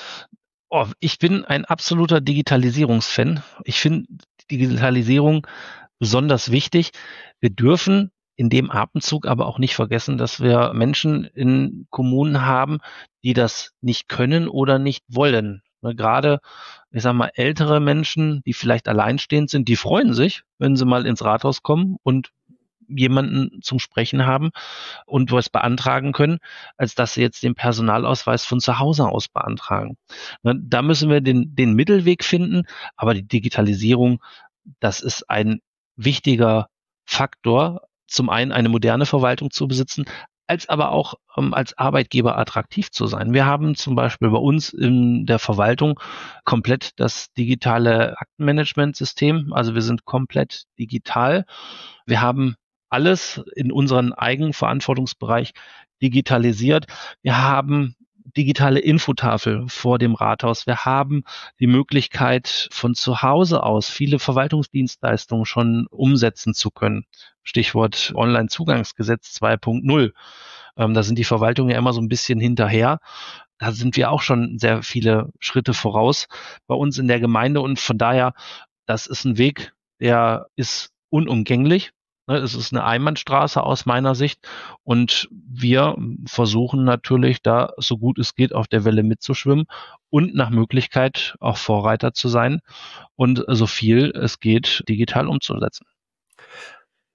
Oh, ich bin ein absoluter Digitalisierungsfan. Ich finde Digitalisierung besonders wichtig. Wir dürfen in dem Atemzug aber auch nicht vergessen, dass wir Menschen in Kommunen haben, die das nicht können oder nicht wollen. Gerade, ich sag mal, ältere Menschen, die vielleicht alleinstehend sind, die freuen sich, wenn sie mal ins Rathaus kommen und jemanden zum Sprechen haben und was beantragen können, als dass sie jetzt den Personalausweis von zu Hause aus beantragen. Da müssen wir den Mittelweg finden, aber die Digitalisierung, das ist ein wichtiger Faktor, zum einen eine moderne Verwaltung zu besitzen, als aber auch als Arbeitgeber attraktiv zu sein. Wir haben zum Beispiel bei uns in der Verwaltung komplett das digitale Aktenmanagementsystem. Also wir sind komplett digital. Wir haben alles in unseren eigenen Verantwortungsbereich digitalisiert. Wir haben digitale Infotafel vor dem Rathaus. Wir haben die Möglichkeit, von zu Hause aus viele Verwaltungsdienstleistungen schon umsetzen zu können. Stichwort Onlinezugangsgesetz 2.0. Da sind die Verwaltungen ja immer so ein bisschen hinterher. Da sind wir auch schon sehr viele Schritte voraus bei uns in der Gemeinde und von daher, das ist ein Weg, der ist unumgänglich. Es ist eine Einbahnstraße aus meiner Sicht und wir versuchen natürlich da, so gut es geht, auf der Welle mitzuschwimmen und nach Möglichkeit auch Vorreiter zu sein und so viel es geht digital umzusetzen.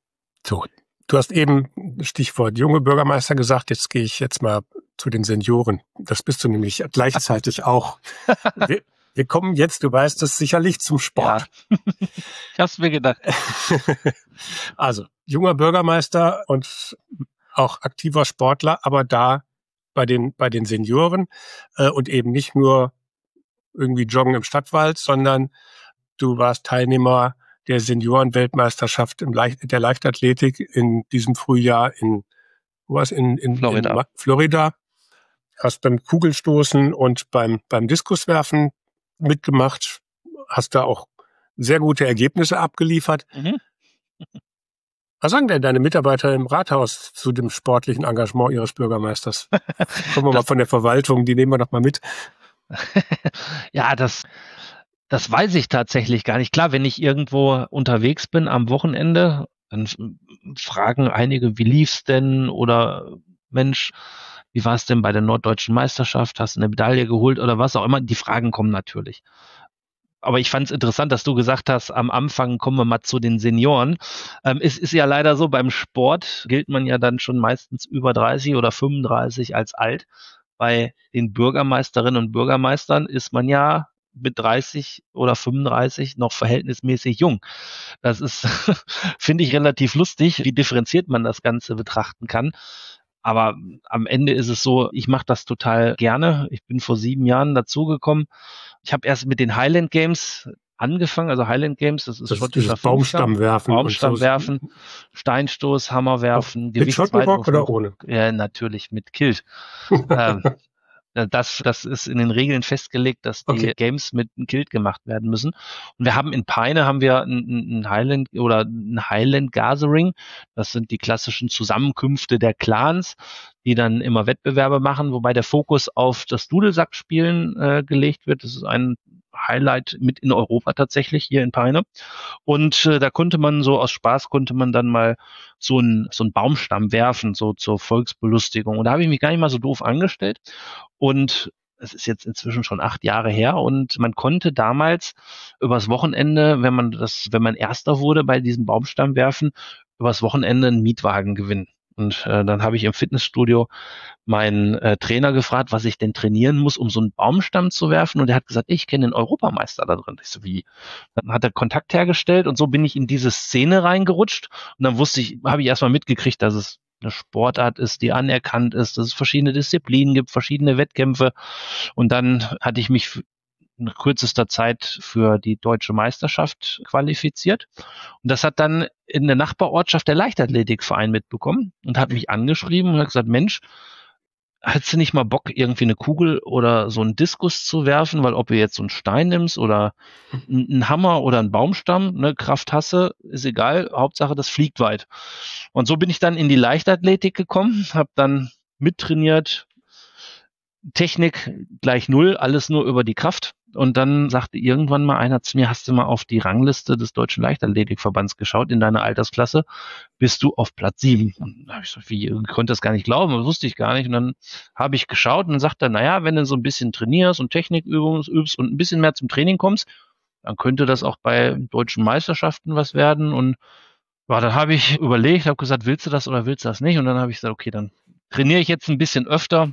So, du hast eben Stichwort junge Bürgermeister gesagt, jetzt gehe ich jetzt mal zu den Senioren. Das bist du nämlich gleichzeitig auch. Wir kommen jetzt, du weißt es sicherlich, zum Sport. Ja, ich habe es mir gedacht. Also, junger Bürgermeister und auch aktiver Sportler, aber da bei den Senioren und eben nicht nur irgendwie joggen im Stadtwald, sondern du warst Teilnehmer der Seniorenweltmeisterschaft der Leichtathletik in diesem Frühjahr in Florida. Hast beim Kugelstoßen und beim Diskuswerfen mitgemacht, hast da auch sehr gute Ergebnisse abgeliefert. Mhm. Was sagen denn deine Mitarbeiter im Rathaus zu dem sportlichen Engagement ihres Bürgermeisters? Kommen wir mal von der Verwaltung, die nehmen wir doch mal mit. Ja, das weiß ich tatsächlich gar nicht. Klar, wenn ich irgendwo unterwegs bin am Wochenende, dann fragen einige, wie lief's denn? Oder Mensch, wie war es denn bei der Norddeutschen Meisterschaft? Hast du eine Medaille geholt oder was auch immer? Die Fragen kommen natürlich. Aber ich fand es interessant, dass du gesagt hast, am Anfang kommen wir mal zu den Senioren. Es ist ja leider so, beim Sport gilt man ja dann schon meistens über 30 oder 35 als alt. Bei den Bürgermeisterinnen und Bürgermeistern ist man ja mit 30 oder 35 noch verhältnismäßig jung. Das ist, finde ich, relativ lustig, wie differenziert man das Ganze betrachten kann. Aber am Ende ist es so, ich mache das total gerne. Ich bin vor 7 Jahren dazugekommen. Ich habe erst mit den Highland Games angefangen, also Highland Games, das ist schottischer Baumstammwerfen. Baumstammwerfen, so. Scheinstoß, Hammerwerfen, Mit Schottenrock oder ohne? Ja, natürlich mit Kilt. Das ist in den Regeln festgelegt, dass die Games mit einem Kilt gemacht werden müssen. Und wir haben in Peine ein Highland Gathering. Das sind die klassischen Zusammenkünfte der Clans, die dann immer Wettbewerbe machen, wobei der Fokus auf das Dudelsackspielen gelegt wird. Das ist ein Highlight mit in Europa tatsächlich, hier in Peine. Und da konnte man so aus Spaß dann mal so einen Baumstamm werfen, so zur Volksbelustigung. Und da habe ich mich gar nicht mal so doof angestellt. Und es ist jetzt inzwischen schon 8 Jahre her und man konnte damals übers Wochenende, wenn man Erster wurde bei diesem Baumstammwerfen, übers Wochenende einen Mietwagen gewinnen. Und dann habe ich im Fitnessstudio meinen Trainer gefragt, was ich denn trainieren muss, um so einen Baumstamm zu werfen. Und er hat gesagt, ich kenne den Europameister da drin. Ich so, wie? Dann hat er Kontakt hergestellt und so bin ich in diese Szene reingerutscht. Und dann habe ich erstmal mitgekriegt, dass es eine Sportart ist, die anerkannt ist, dass es verschiedene Disziplinen gibt, verschiedene Wettkämpfe. Und dann hatte ich mich in kürzester Zeit für die deutsche Meisterschaft qualifiziert. Und das hat dann in der Nachbarortschaft der Leichtathletikverein mitbekommen und hat mich angeschrieben und hat gesagt, Mensch, hättest du nicht mal Bock, irgendwie eine Kugel oder so einen Diskus zu werfen, weil ob du jetzt so einen Stein nimmst oder einen Hammer oder einen Baumstamm, ne, Kraft hasse, ist egal, Hauptsache das fliegt weit. Und so bin ich dann in die Leichtathletik gekommen, habe dann mittrainiert, Technik gleich 0, alles nur über die Kraft. Und dann sagte irgendwann mal einer zu mir, hast du mal auf die Rangliste des Deutschen Leichtathletikverbands geschaut in deiner Altersklasse? Bist du auf Platz 7? Und da habe ich so, ich konnte das gar nicht glauben, das wusste ich gar nicht. Und dann habe ich geschaut und dann sagt er, naja, wenn du so ein bisschen trainierst und Technikübungen übst und ein bisschen mehr zum Training kommst, dann könnte das auch bei deutschen Meisterschaften was werden. Und ja, dann habe ich überlegt, habe gesagt, willst du das oder willst du das nicht? Und dann habe ich gesagt, okay, dann trainiere ich jetzt ein bisschen öfter.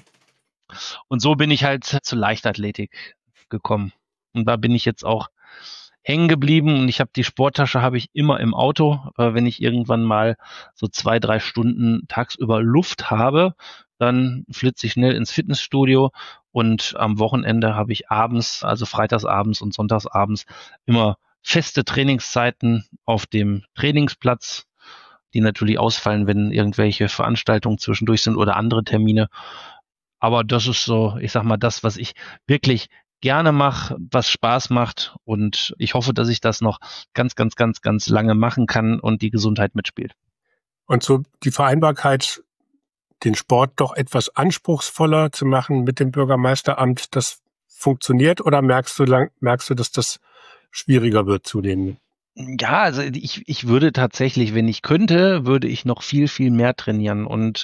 Und so bin ich halt zur Leichtathletik gekommen. Und da bin ich jetzt auch hängen geblieben und ich habe die Sporttasche habe ich immer im Auto. Wenn ich irgendwann mal so 2-3 Stunden tagsüber Luft habe, dann flitze ich schnell ins Fitnessstudio und am Wochenende habe ich abends, also freitagsabends und sonntagsabends, immer feste Trainingszeiten auf dem Trainingsplatz, die natürlich ausfallen, wenn irgendwelche Veranstaltungen zwischendurch sind oder andere Termine. Aber das ist so, ich sag mal, das, was ich wirklich gerne mache, was Spaß macht. Und ich hoffe, dass ich das noch ganz, ganz, ganz, ganz lange machen kann und die Gesundheit mitspielt. Und so die Vereinbarkeit, den Sport doch etwas anspruchsvoller zu machen mit dem Bürgermeisteramt, das funktioniert oder merkst du, dass das schwieriger wird zu den? Ja, also ich würde tatsächlich, wenn ich könnte, würde ich noch viel, viel mehr trainieren. Und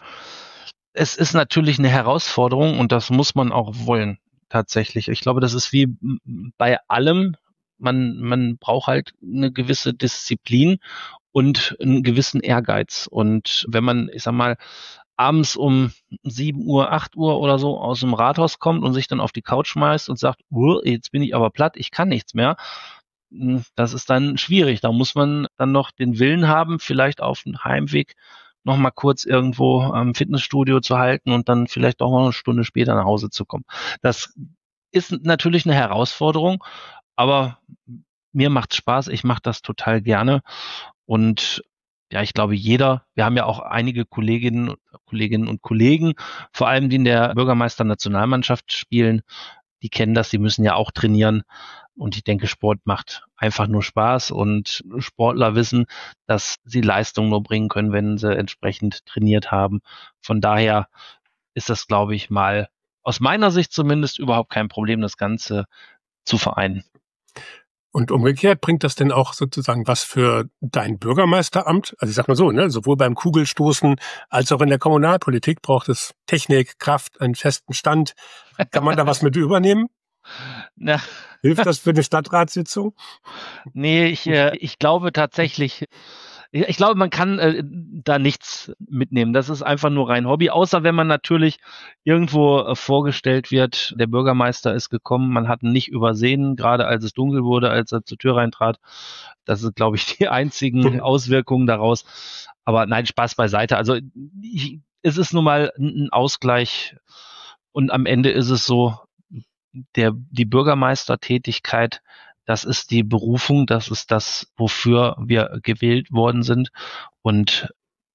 es ist natürlich eine Herausforderung und das muss man auch wollen, tatsächlich. Ich glaube, das ist wie bei allem. Man braucht halt eine gewisse Disziplin, und einen gewissen Ehrgeiz. Und wenn man, ich sag mal, abends um 7 Uhr, 8 Uhr oder so aus dem Rathaus kommt und sich dann auf die Couch schmeißt und sagt, jetzt bin ich aber platt, ich kann nichts mehr, das ist dann schwierig. Da muss man dann noch den Willen haben, vielleicht auf dem Heimweg noch mal kurz irgendwo am Fitnessstudio zu halten und dann vielleicht auch noch eine Stunde später nach Hause zu kommen. Das ist natürlich eine Herausforderung, aber mir macht's Spaß. Ich mache das total gerne. Und ja, ich glaube, wir haben ja auch einige Kolleginnen und Kollegen, vor allem die in der Bürgermeister-Nationalmannschaft spielen, die kennen das, die müssen ja auch trainieren. Und ich denke, Sport macht einfach nur Spaß und Sportler wissen, dass sie Leistung nur bringen können, wenn sie entsprechend trainiert haben. Von daher ist das, glaube ich, mal aus meiner Sicht zumindest überhaupt kein Problem, das Ganze zu vereinen. Und umgekehrt bringt das denn auch sozusagen was für dein Bürgermeisteramt? Also ich sag mal so, ne, sowohl beim Kugelstoßen als auch in der Kommunalpolitik braucht es Technik, Kraft, einen festen Stand. Kann man da was mit übernehmen? Na, Hilft das für eine Stadtratssitzung? nee, ich glaube tatsächlich, ich glaube, man kann da nichts mitnehmen. Das ist einfach nur rein Hobby, außer wenn man natürlich irgendwo vorgestellt wird, der Bürgermeister ist gekommen, man hat ihn nicht übersehen, gerade als es dunkel wurde, als er zur Tür reintrat. Das ist, glaube ich, die einzigen Auswirkungen daraus. Aber nein, Spaß beiseite. Also es ist nun mal ein Ausgleich und am Ende ist es so, die Bürgermeistertätigkeit, das ist die Berufung, das ist das, wofür wir gewählt worden sind. Und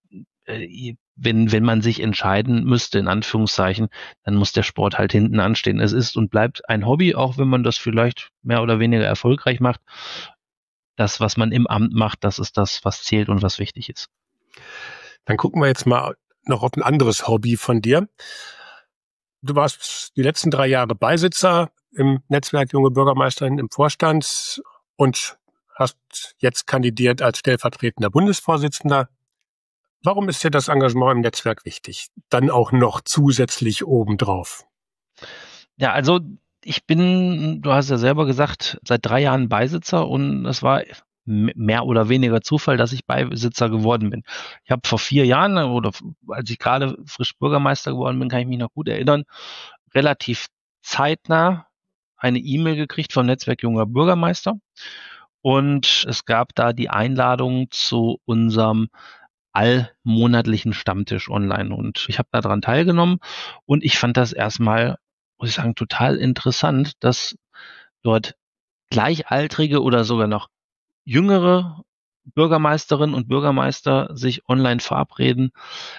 wenn man sich entscheiden müsste, in Anführungszeichen, dann muss der Sport halt hinten anstehen. Es ist und bleibt ein Hobby, auch wenn man das vielleicht mehr oder weniger erfolgreich macht. Das, was man im Amt macht, das ist das, was zählt und was wichtig ist. Dann gucken wir jetzt mal noch auf ein anderes Hobby von dir. Du warst die letzten 3 Jahre Beisitzer im Netzwerk Junge Bürgermeisterin im Vorstand und hast jetzt kandidiert als stellvertretender Bundesvorsitzender. Warum ist dir das Engagement im Netzwerk wichtig? Dann auch noch zusätzlich obendrauf. Ja, also du hast ja selber gesagt, seit 3 Jahren Beisitzer und es war mehr oder weniger Zufall, dass ich Beisitzer geworden bin. Ich habe vor 4 Jahren oder als ich gerade frisch Bürgermeister geworden bin, kann ich mich noch gut erinnern, relativ zeitnah eine E-Mail gekriegt vom Netzwerk Junger Bürgermeister und es gab da die Einladung zu unserem allmonatlichen Stammtisch online und ich habe daran teilgenommen und ich fand das erstmal, muss ich sagen, total interessant, dass dort Gleichaltrige oder sogar noch jüngere Bürgermeisterinnen und Bürgermeister sich online verabreden,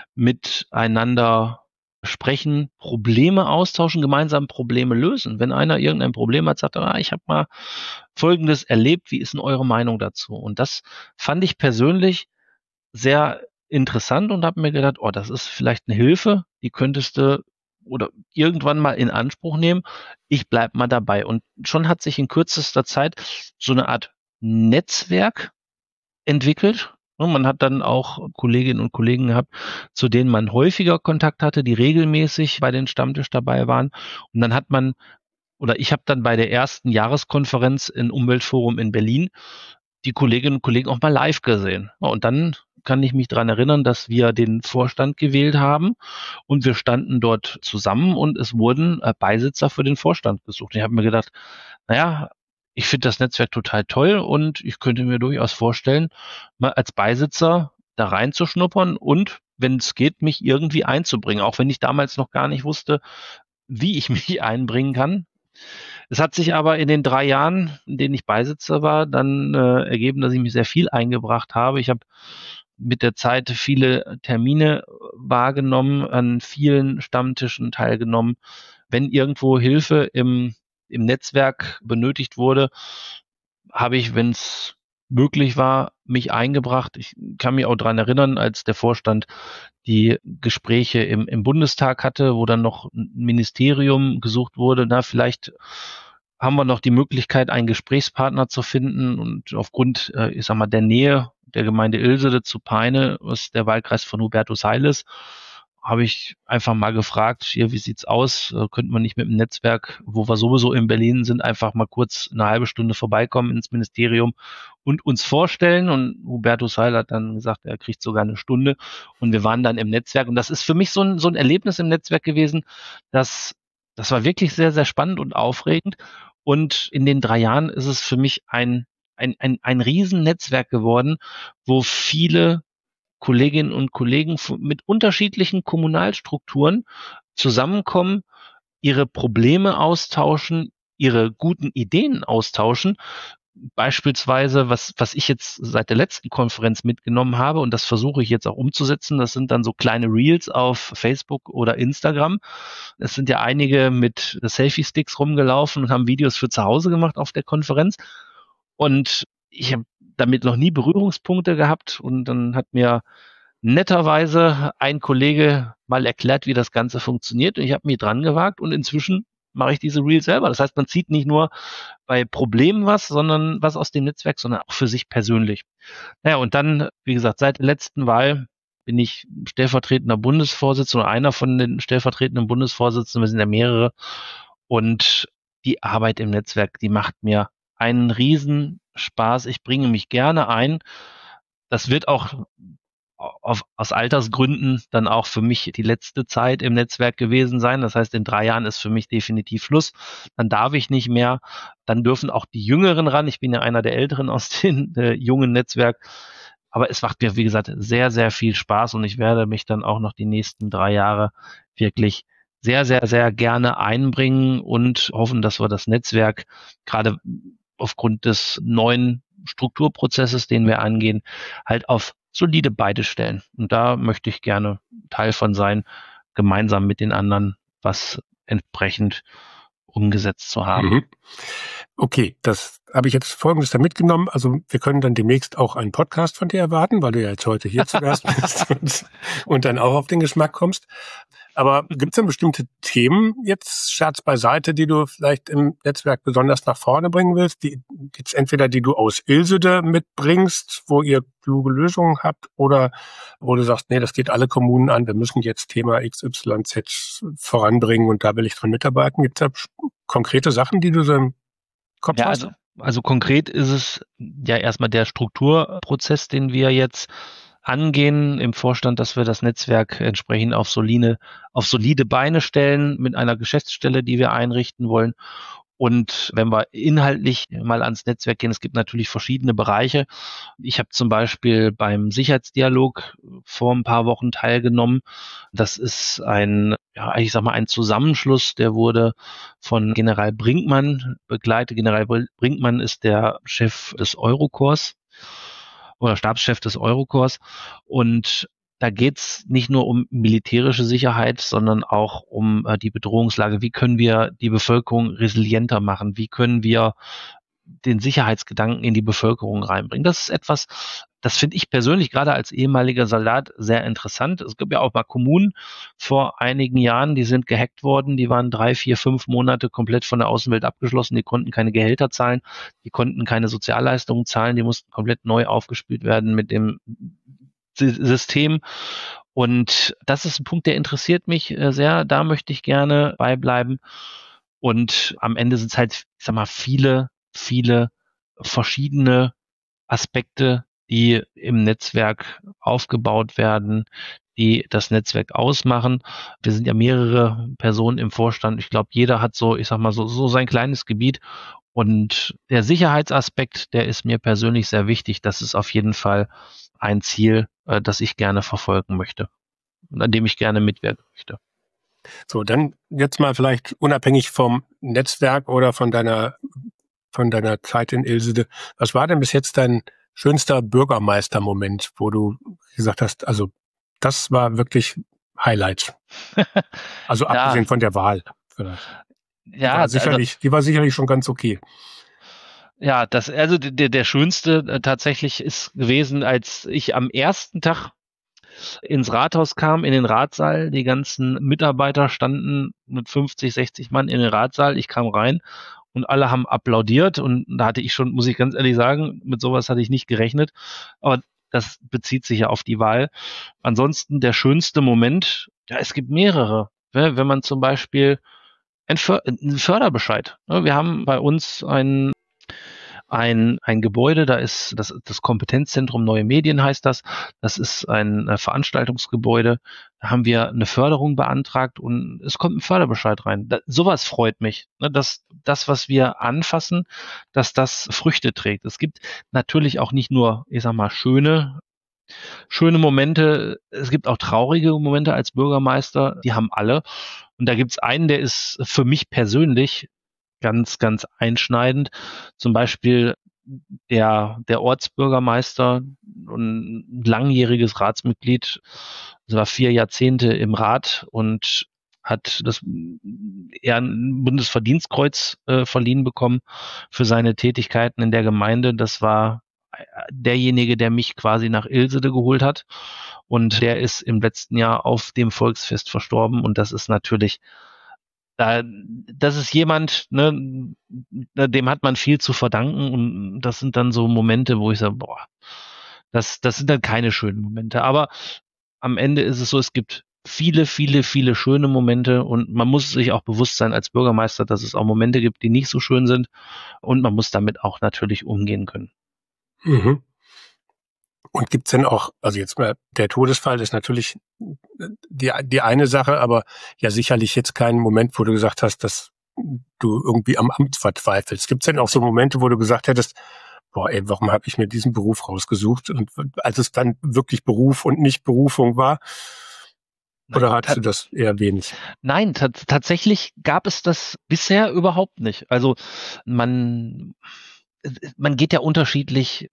miteinander sprechen, Probleme austauschen, gemeinsam Probleme lösen. Wenn einer irgendein Problem hat, sagt er, ich habe mal Folgendes erlebt, wie ist denn eure Meinung dazu? Und das fand ich persönlich sehr interessant und habe mir gedacht, das ist vielleicht eine Hilfe, die könntest du oder irgendwann mal in Anspruch nehmen. Ich bleib mal dabei. Und schon hat sich in kürzester Zeit so eine Art Netzwerk entwickelt. Und man hat dann auch Kolleginnen und Kollegen gehabt, zu denen man häufiger Kontakt hatte, die regelmäßig bei den Stammtisch dabei waren. Und dann ich habe dann bei der ersten Jahreskonferenz im Umweltforum in Berlin die Kolleginnen und Kollegen auch mal live gesehen. Und dann kann ich mich daran erinnern, dass wir den Vorstand gewählt haben und wir standen dort zusammen und es wurden Beisitzer für den Vorstand gesucht. Ich habe mir gedacht, ich finde das Netzwerk total toll und ich könnte mir durchaus vorstellen, mal als Beisitzer da reinzuschnuppern und, wenn es geht, mich irgendwie einzubringen, auch wenn ich damals noch gar nicht wusste, wie ich mich einbringen kann. Es hat sich aber in den 3 Jahren, in denen ich Beisitzer war, dann ergeben, dass ich mich sehr viel eingebracht habe. Ich habe mit der Zeit viele Termine wahrgenommen, an vielen Stammtischen teilgenommen. Wenn irgendwo Hilfe im Netzwerk benötigt wurde, habe ich, wenn es möglich war, mich eingebracht. Ich kann mich auch daran erinnern, als der Vorstand die Gespräche im Bundestag hatte, wo dann noch ein Ministerium gesucht wurde. Vielleicht haben wir noch die Möglichkeit, einen Gesprächspartner zu finden. Und aufgrund, der Nähe der Gemeinde Ilsede zu Peine ist der Wahlkreis von Hubertus Heiles. habe ich einfach mal gefragt, hier, wie sieht's aus? Könnte man nicht mit dem Netzwerk, wo wir sowieso in Berlin sind, einfach mal kurz eine halbe Stunde vorbeikommen ins Ministerium und uns vorstellen? Und Hubertus Heil hat dann gesagt, er kriegt sogar eine Stunde. Und wir waren dann im Netzwerk. Und das ist für mich so ein Erlebnis im Netzwerk gewesen, das war wirklich sehr, sehr spannend und aufregend. Und in den 3 Jahren ist es für mich ein Riesennetzwerk geworden, wo viele Kolleginnen und Kollegen mit unterschiedlichen Kommunalstrukturen zusammenkommen, ihre Probleme austauschen, ihre guten Ideen austauschen. Beispielsweise, was ich jetzt seit der letzten Konferenz mitgenommen habe, und das versuche ich jetzt auch umzusetzen, das sind dann so kleine Reels auf Facebook oder Instagram. Es sind ja einige mit Selfie-Sticks rumgelaufen und haben Videos für zu Hause gemacht auf der Konferenz. Und ich habe damit noch nie Berührungspunkte gehabt. Und dann hat mir netterweise ein Kollege mal erklärt, wie das Ganze funktioniert. Und ich habe mich dran gewagt und inzwischen mache ich diese Reels selber. Das heißt, man zieht nicht nur bei Problemen was, sondern was aus dem Netzwerk, sondern auch für sich persönlich. Naja, und dann, wie gesagt, seit der letzten Wahl bin ich stellvertretender Bundesvorsitzender oder einer von den stellvertretenden Bundesvorsitzenden. Wir sind ja mehrere. Und die Arbeit im Netzwerk, die macht mir einen riesen Spaß. Ich bringe mich gerne ein. Das wird auch aus Altersgründen dann auch für mich die letzte Zeit im Netzwerk gewesen sein. Das heißt, in 3 Jahren ist für mich definitiv Schluss. Dann darf ich nicht mehr. Dann dürfen auch die Jüngeren ran. Ich bin ja einer der Älteren aus dem jungen Netzwerk. Aber es macht mir, wie gesagt, sehr, sehr viel Spaß und ich werde mich dann auch noch die nächsten 3 Jahre wirklich sehr, sehr, sehr gerne einbringen und hoffen, dass wir das Netzwerk gerade aufgrund des neuen Strukturprozesses, den wir angehen, halt auf solide Beine stellen. Und da möchte ich gerne Teil von sein, gemeinsam mit den anderen was entsprechend umgesetzt zu haben. Mhm. Okay, das habe ich jetzt Folgendes da mitgenommen. Also wir können dann demnächst auch einen Podcast von dir erwarten, weil du ja jetzt heute hier zu Gast bist und dann auch auf den Geschmack kommst. Aber gibt es denn bestimmte Themen, jetzt Scherz beiseite, die du vielleicht im Netzwerk besonders nach vorne bringen willst? Die jetzt entweder die du aus Ilsede mitbringst, wo ihr kluge Lösungen habt, oder wo du sagst, nee, das geht alle Kommunen an, wir müssen jetzt Thema XYZ voranbringen und da will ich dran mitarbeiten. Gibt es da konkrete Sachen, die du so im Kopf hast? Also konkret ist es ja erstmal der Strukturprozess, den wir jetzt angehen im Vorstand, dass wir das Netzwerk entsprechend auf solide Beine stellen mit einer Geschäftsstelle, die wir einrichten wollen. Und wenn wir inhaltlich mal ans Netzwerk gehen, es gibt natürlich verschiedene Bereiche. Ich habe zum Beispiel beim Sicherheitsdialog vor ein paar Wochen teilgenommen. Das ist ein Zusammenschluss, der wurde von General Brinkmann begleitet. General Brinkmann ist der Chef des Eurokorps oder Stabschef des Eurokorps. Und da geht's nicht nur um militärische Sicherheit, sondern auch um die Bedrohungslage. Wie können wir die Bevölkerung resilienter machen? Wie können wir den Sicherheitsgedanken in die Bevölkerung reinbringen? Das ist etwas, das finde ich persönlich gerade als ehemaliger Soldat sehr interessant. Es gibt ja auch mal Kommunen vor einigen Jahren, die sind gehackt worden. Die waren 3, 4, 5 Monate komplett von der Außenwelt abgeschlossen. Die konnten keine Gehälter zahlen. Die konnten keine Sozialleistungen zahlen. Die mussten komplett neu aufgespielt werden mit dem System. Und das ist ein Punkt, der interessiert mich sehr. Da möchte ich gerne beibleiben. Und am Ende sind es halt, ich sag mal, viele verschiedene Aspekte, die im Netzwerk aufgebaut werden, die das Netzwerk ausmachen. Wir sind ja mehrere Personen im Vorstand. Ich glaube, jeder hat so sein kleines Gebiet. Und der Sicherheitsaspekt, der ist mir persönlich sehr wichtig. Das ist auf jeden Fall ein Ziel, das ich gerne verfolgen möchte und an dem ich gerne mitwirken möchte. So, dann jetzt mal vielleicht unabhängig vom Netzwerk oder von deiner Zeit in Ilsede. Was war denn bis jetzt dein schönster Bürgermeistermoment, wo du gesagt hast, also das war wirklich Highlight? Also abgesehen von der Wahl vielleicht. Ja, die war sicherlich schon ganz okay. Ja, der schönste tatsächlich ist gewesen, als ich am ersten Tag ins Rathaus kam, in den Ratssaal. Die ganzen Mitarbeiter standen mit 50, 60 Mann in den Ratssaal. Ich kam rein und alle haben applaudiert. Und da hatte ich schon, muss ich ganz ehrlich sagen, mit sowas hatte ich nicht gerechnet. Aber das bezieht sich ja auf die Wahl. Ansonsten der schönste Moment, Ja, es gibt mehrere. Ne? Wenn man zum Beispiel einen Förderbescheid. Ne? Wir haben bei uns ein Gebäude, da ist das Kompetenzzentrum Neue Medien heißt das. Das ist ein Veranstaltungsgebäude. Da haben wir eine Förderung beantragt und es kommt ein Förderbescheid rein. Sowas freut mich, ne, dass das, was wir anfassen, dass das Früchte trägt. Es gibt natürlich auch nicht nur, ich sag mal, schöne Momente. Es gibt auch traurige Momente als Bürgermeister. Die haben alle. Und da gibt's einen, der ist für mich persönlich ganz, ganz einschneidend. Zum Beispiel der Ortsbürgermeister und ein langjähriges Ratsmitglied, also war 4 Jahrzehnte im Rat und hat das Bundesverdienstkreuz verliehen bekommen für seine Tätigkeiten in der Gemeinde. Das war derjenige, der mich quasi nach Ilsede geholt hat. Und der ist im letzten Jahr auf dem Volksfest verstorben. Und das ist natürlich das ist jemand, ne, dem hat man viel zu verdanken und das sind dann so Momente, wo ich sage, boah, das sind dann keine schönen Momente. Aber am Ende ist es so, es gibt viele, viele, viele schöne Momente und man muss sich auch bewusst sein als Bürgermeister, dass es auch Momente gibt, die nicht so schön sind und man muss damit auch natürlich umgehen können. Mhm. Und gibt's denn auch, also jetzt mal, der Todesfall ist natürlich die eine Sache, aber ja sicherlich jetzt keinen Moment, wo du gesagt hast, dass du irgendwie am Amt verzweifelst. Gibt's denn auch so Momente, wo du gesagt hättest, boah, ey, warum habe ich mir diesen Beruf rausgesucht? Und als es dann wirklich Beruf und nicht Berufung war, oder hattest du das eher wenig? Nein, tatsächlich gab es das bisher überhaupt nicht. Also man geht ja unterschiedlich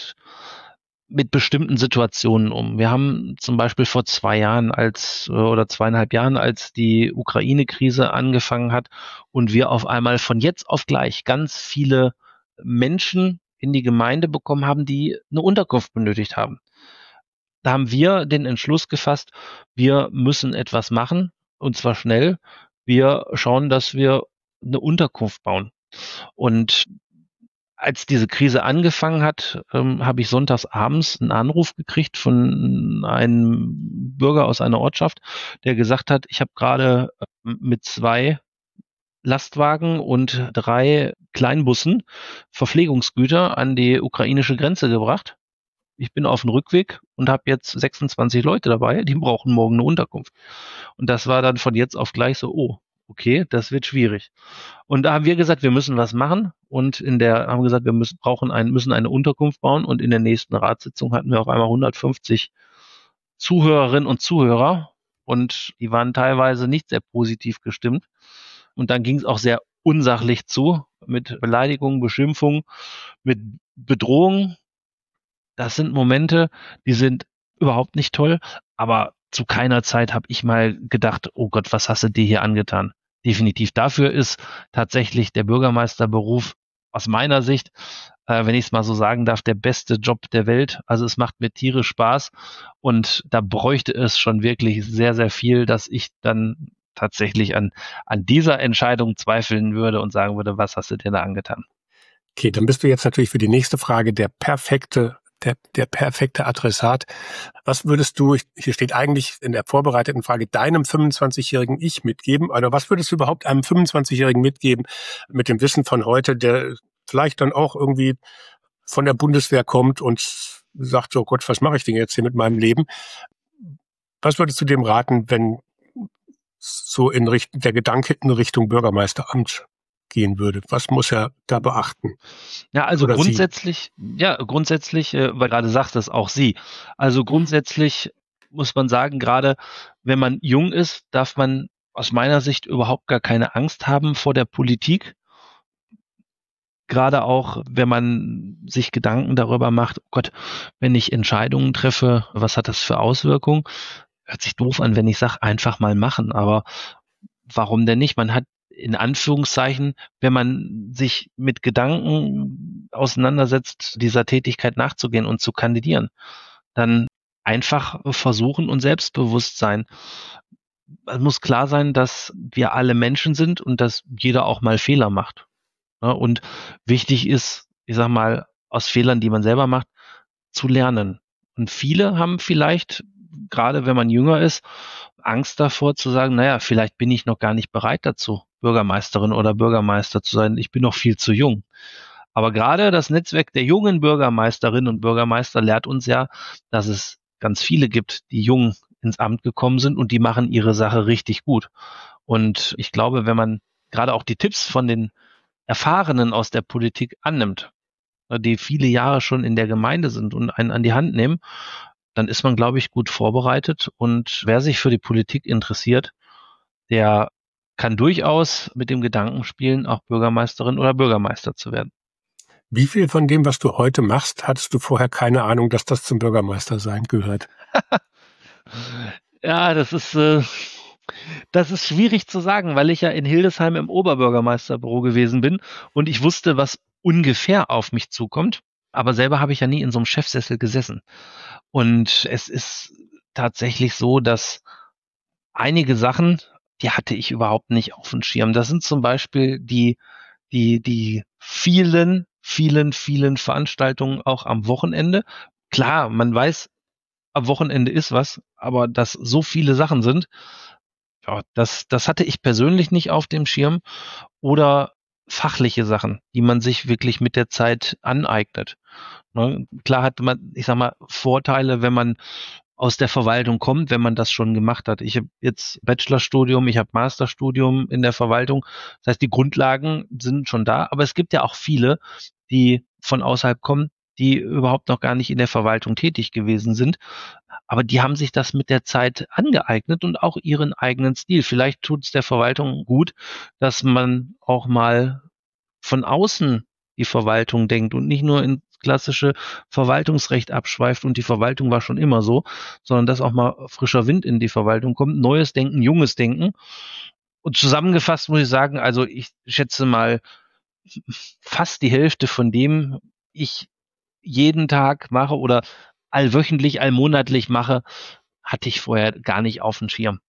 mit bestimmten Situationen um. Wir haben zum Beispiel vor 2 Jahren oder 2,5 Jahren, als die Ukraine-Krise angefangen hat und wir auf einmal von jetzt auf gleich ganz viele Menschen in die Gemeinde bekommen haben, die eine Unterkunft benötigt haben. Da haben wir den Entschluss gefasst, wir müssen etwas machen und zwar schnell. Wir schauen, dass wir eine Unterkunft bauen. Und als diese Krise angefangen hat, habe ich sonntags abends einen Anruf gekriegt von einem Bürger aus einer Ortschaft, der gesagt hat, ich habe gerade mit 2 Lastwagen und 3 Kleinbussen Verpflegungsgüter an die ukrainische Grenze gebracht. Ich bin auf dem Rückweg und habe jetzt 26 Leute dabei, die brauchen morgen eine Unterkunft. Und das war dann von jetzt auf gleich so, oh, okay, das wird schwierig. Und da haben wir gesagt, wir müssen was machen und haben gesagt, wir müssen eine Unterkunft bauen und in der nächsten Ratssitzung hatten wir auf einmal 150 Zuhörerinnen und Zuhörer und die waren teilweise nicht sehr positiv gestimmt. Und dann ging es auch sehr unsachlich zu mit Beleidigungen, Beschimpfungen, mit Bedrohungen. Das sind Momente, die sind überhaupt nicht toll, aber zu keiner Zeit habe ich mal gedacht, oh Gott, was hast du dir hier angetan? Definitiv. Dafür ist tatsächlich der Bürgermeisterberuf aus meiner Sicht, wenn ich es mal so sagen darf, der beste Job der Welt. Also es macht mir tierisch Spaß und da bräuchte es schon wirklich sehr, sehr viel, dass ich dann tatsächlich an dieser Entscheidung zweifeln würde und sagen würde, was hast du dir da angetan? Okay, dann bist du jetzt natürlich für die nächste Frage der perfekte Adressat. Was würdest du, hier steht eigentlich in der vorbereiteten Frage, deinem 25-jährigen Ich mitgeben? Oder was würdest du überhaupt einem 25-jährigen mitgeben mit dem Wissen von heute, der vielleicht dann auch irgendwie von der Bundeswehr kommt und sagt, so Gott, was mache ich denn jetzt hier mit meinem Leben? Was würdest du dem raten, wenn so der Gedanke in Richtung Bürgermeisteramt gehen würde? Was muss er da beachten? Ja, also Oder sie? grundsätzlich, weil gerade sagt es auch sie. Also grundsätzlich muss man sagen, gerade wenn man jung ist, darf man aus meiner Sicht überhaupt gar keine Angst haben vor der Politik. Gerade auch, wenn man sich Gedanken darüber macht, oh Gott, wenn ich Entscheidungen treffe, was hat das für Auswirkungen? Hört sich doof an, wenn ich sage, einfach mal machen. Aber warum denn nicht? Man hat in Anführungszeichen, wenn man sich mit Gedanken auseinandersetzt, dieser Tätigkeit nachzugehen und zu kandidieren, dann einfach versuchen und selbstbewusst sein. Es muss klar sein, dass wir alle Menschen sind und dass jeder auch mal Fehler macht. Ja, und wichtig ist, ich sag mal, aus Fehlern, die man selber macht, zu lernen. Und viele haben vielleicht, gerade wenn man jünger ist, Angst davor zu sagen, naja, vielleicht bin ich noch gar nicht bereit dazu, Bürgermeisterin oder Bürgermeister zu sein. Ich bin noch viel zu jung. Aber gerade das Netzwerk der jungen Bürgermeisterinnen und Bürgermeister lehrt uns ja, dass es ganz viele gibt, die jung ins Amt gekommen sind und die machen ihre Sache richtig gut. Und ich glaube, wenn man gerade auch die Tipps von den Erfahrenen aus der Politik annimmt, die viele Jahre schon in der Gemeinde sind und einen an die Hand nehmen, dann ist man, glaube ich, gut vorbereitet. Und wer sich für die Politik interessiert, der kann durchaus mit dem Gedanken spielen, auch Bürgermeisterin oder Bürgermeister zu werden. Wie viel von dem, was du heute machst, hattest du vorher keine Ahnung, dass das zum Bürgermeister sein gehört? Ja, das ist schwierig zu sagen, weil ich ja in Hildesheim im Oberbürgermeisterbüro gewesen bin und ich wusste, was ungefähr auf mich zukommt. Aber selber habe ich ja nie in so einem Chefsessel gesessen. Und es ist tatsächlich so, dass einige Sachen, die hatte ich überhaupt nicht auf dem Schirm. Das sind zum Beispiel die vielen Veranstaltungen auch am Wochenende. Klar, man weiß, am Wochenende ist was, aber dass so viele Sachen sind, ja, das hatte ich persönlich nicht auf dem Schirm. Oder fachliche Sachen, die man sich wirklich mit der Zeit aneignet. Ne? Klar hat man, ich sag mal, Vorteile, wenn man aus der Verwaltung kommt, wenn man das schon gemacht hat. Ich habe jetzt Bachelorstudium, ich habe Masterstudium in der Verwaltung. Das heißt, die Grundlagen sind schon da, aber es gibt ja auch viele, die von außerhalb kommen, die überhaupt noch gar nicht in der Verwaltung tätig gewesen sind. Aber die haben sich das mit der Zeit angeeignet und auch ihren eigenen Stil. Vielleicht tut es der Verwaltung gut, dass man auch mal von außen die Verwaltung denkt und nicht nur ins klassische Verwaltungsrecht abschweift und die Verwaltung war schon immer so, sondern dass auch mal frischer Wind in die Verwaltung kommt, neues Denken, junges Denken. Und zusammengefasst muss ich sagen, also ich schätze mal, fast die Hälfte von dem ich jeden Tag mache oder allwöchentlich, allmonatlich mache, hatte ich vorher gar nicht auf dem Schirm.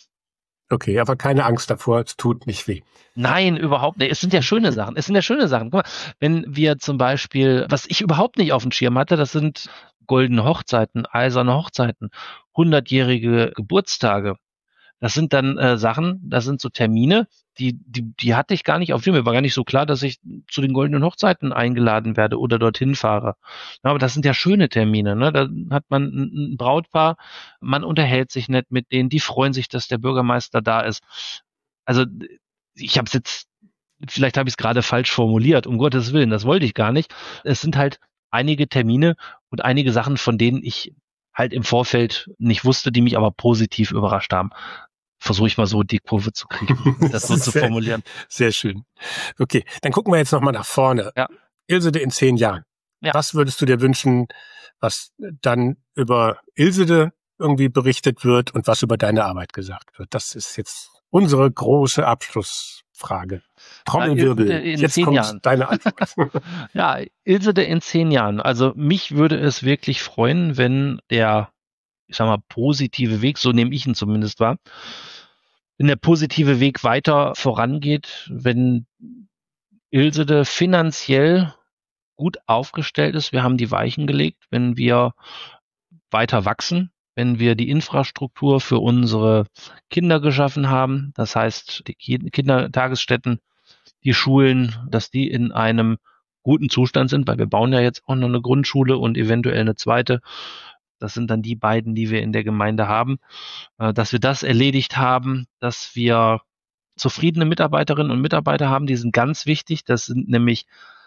Okay, aber keine Angst davor, es tut nicht weh. Nein, überhaupt nicht. Es sind ja schöne Sachen. Es sind ja schöne Sachen. Guck mal, wenn wir zum Beispiel, was ich überhaupt nicht auf dem Schirm hatte, das sind goldene Hochzeiten, eiserne Hochzeiten, 100-jährige Geburtstage. Das sind dann Sachen, das sind so Termine, die hatte ich gar nicht auf dem Schirm. Mir war gar nicht so klar, dass ich zu den goldenen Hochzeiten eingeladen werde oder dorthin fahre. Ja, aber das sind ja schöne Termine. Ne? Da hat man ein Brautpaar, man unterhält sich nett mit denen, die freuen sich, dass der Bürgermeister da ist. Also ich habe es jetzt, vielleicht habe ich es gerade falsch formuliert, um Gottes Willen, das wollte ich gar nicht. Es sind halt einige Termine und einige Sachen, von denen ich halt im Vorfeld nicht wusste, die mich aber positiv überrascht haben. Versuche ich mal so die Kurve zu kriegen, das so zu formulieren. Sehr schön. Okay, dann gucken wir jetzt nochmal nach vorne. Ja. Ilsede in 10 Jahren. Ja. Was würdest du dir wünschen, was dann über Ilsede irgendwie berichtet wird und was über deine Arbeit gesagt wird? Das ist jetzt unsere große Abschlussfrage. Trommelwirbel. In Jetzt 10 kommt Jahren. deine Antwort. Ja, Ilsede in 10 Jahren. Also mich würde es wirklich freuen, wenn der, ich sag mal, positive Weg, so nehme ich ihn zumindest wahr, wenn der positive Weg weiter vorangeht, wenn Ilsede finanziell gut aufgestellt ist, wir haben die Weichen gelegt, wenn wir weiter wachsen, wenn wir die Infrastruktur für unsere Kinder geschaffen haben, das heißt die Kindertagesstätten, die Schulen, dass die in einem guten Zustand sind, weil wir bauen ja jetzt auch noch eine Grundschule und eventuell eine zweite. Das sind dann die beiden, die wir in der Gemeinde haben, dass wir das erledigt haben, dass wir zufriedene Mitarbeiterinnen und Mitarbeiter haben, die sind ganz wichtig. Das sind nämlich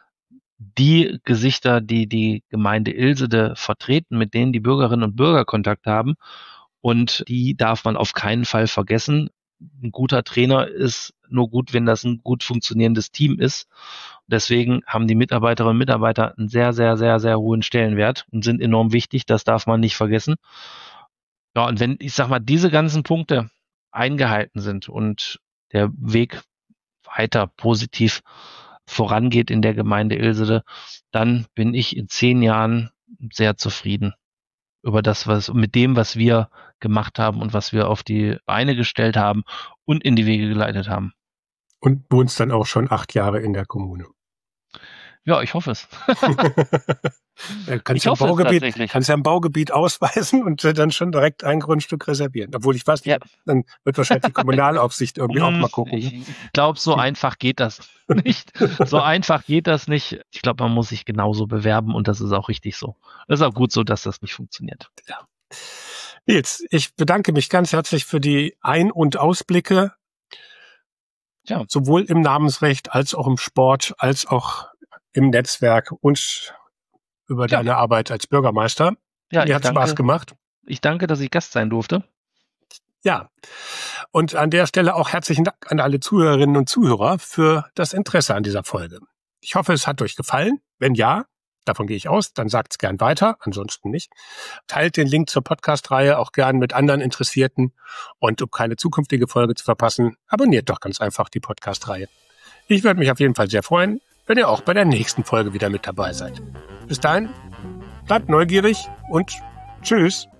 die Gesichter, die die Gemeinde Ilsede vertreten, mit denen die Bürgerinnen und Bürger Kontakt haben. Und die darf man auf keinen Fall vergessen. Ein guter Trainer ist nur gut, wenn das ein gut funktionierendes Team ist. Deswegen haben die Mitarbeiterinnen und Mitarbeiter einen sehr, sehr, sehr, sehr hohen Stellenwert und sind enorm wichtig. Das darf man nicht vergessen. Ja, und wenn, ich sag mal, diese ganzen Punkte eingehalten sind und der Weg weiter positiv vorangeht in der Gemeinde Ilsede, dann bin ich in 10 Jahren sehr zufrieden über das, mit dem, was wir gemacht haben und was wir auf die Beine gestellt haben und in die Wege geleitet haben. Und wohnst dann auch schon 8 Jahre in der Kommune. Ja, ich hoffe es. Kannst du ein Baugebiet ausweisen und dann schon direkt ein Grundstück reservieren. Obwohl ich weiß nicht, dann wird wahrscheinlich die Kommunalaufsicht irgendwie auch mal gucken. Ich glaube, so einfach geht das nicht. So einfach geht das nicht. Ich glaube, man muss sich genauso bewerben und das ist auch richtig so. Das ist auch gut so, dass das nicht funktioniert. Ja. Nils, ich bedanke mich ganz herzlich für die Ein- und Ausblicke. Ja, sowohl im Namensrecht als auch im Sport, als auch im Netzwerk und über deine Arbeit als Bürgermeister. Ja, mir hat Spaß gemacht. Ich danke, dass ich Gast sein durfte. Ja, und an der Stelle auch herzlichen Dank an alle Zuhörerinnen und Zuhörer für das Interesse an dieser Folge. Ich hoffe, es hat euch gefallen. Wenn ja, davon gehe ich aus, dann sagt's gern weiter, ansonsten nicht. Teilt den Link zur Podcast-Reihe auch gern mit anderen Interessierten und um keine zukünftige Folge zu verpassen, abonniert doch ganz einfach die Podcast-Reihe. Ich würde mich auf jeden Fall sehr freuen, wenn ihr auch bei der nächsten Folge wieder mit dabei seid. Bis dahin, bleibt neugierig und tschüss.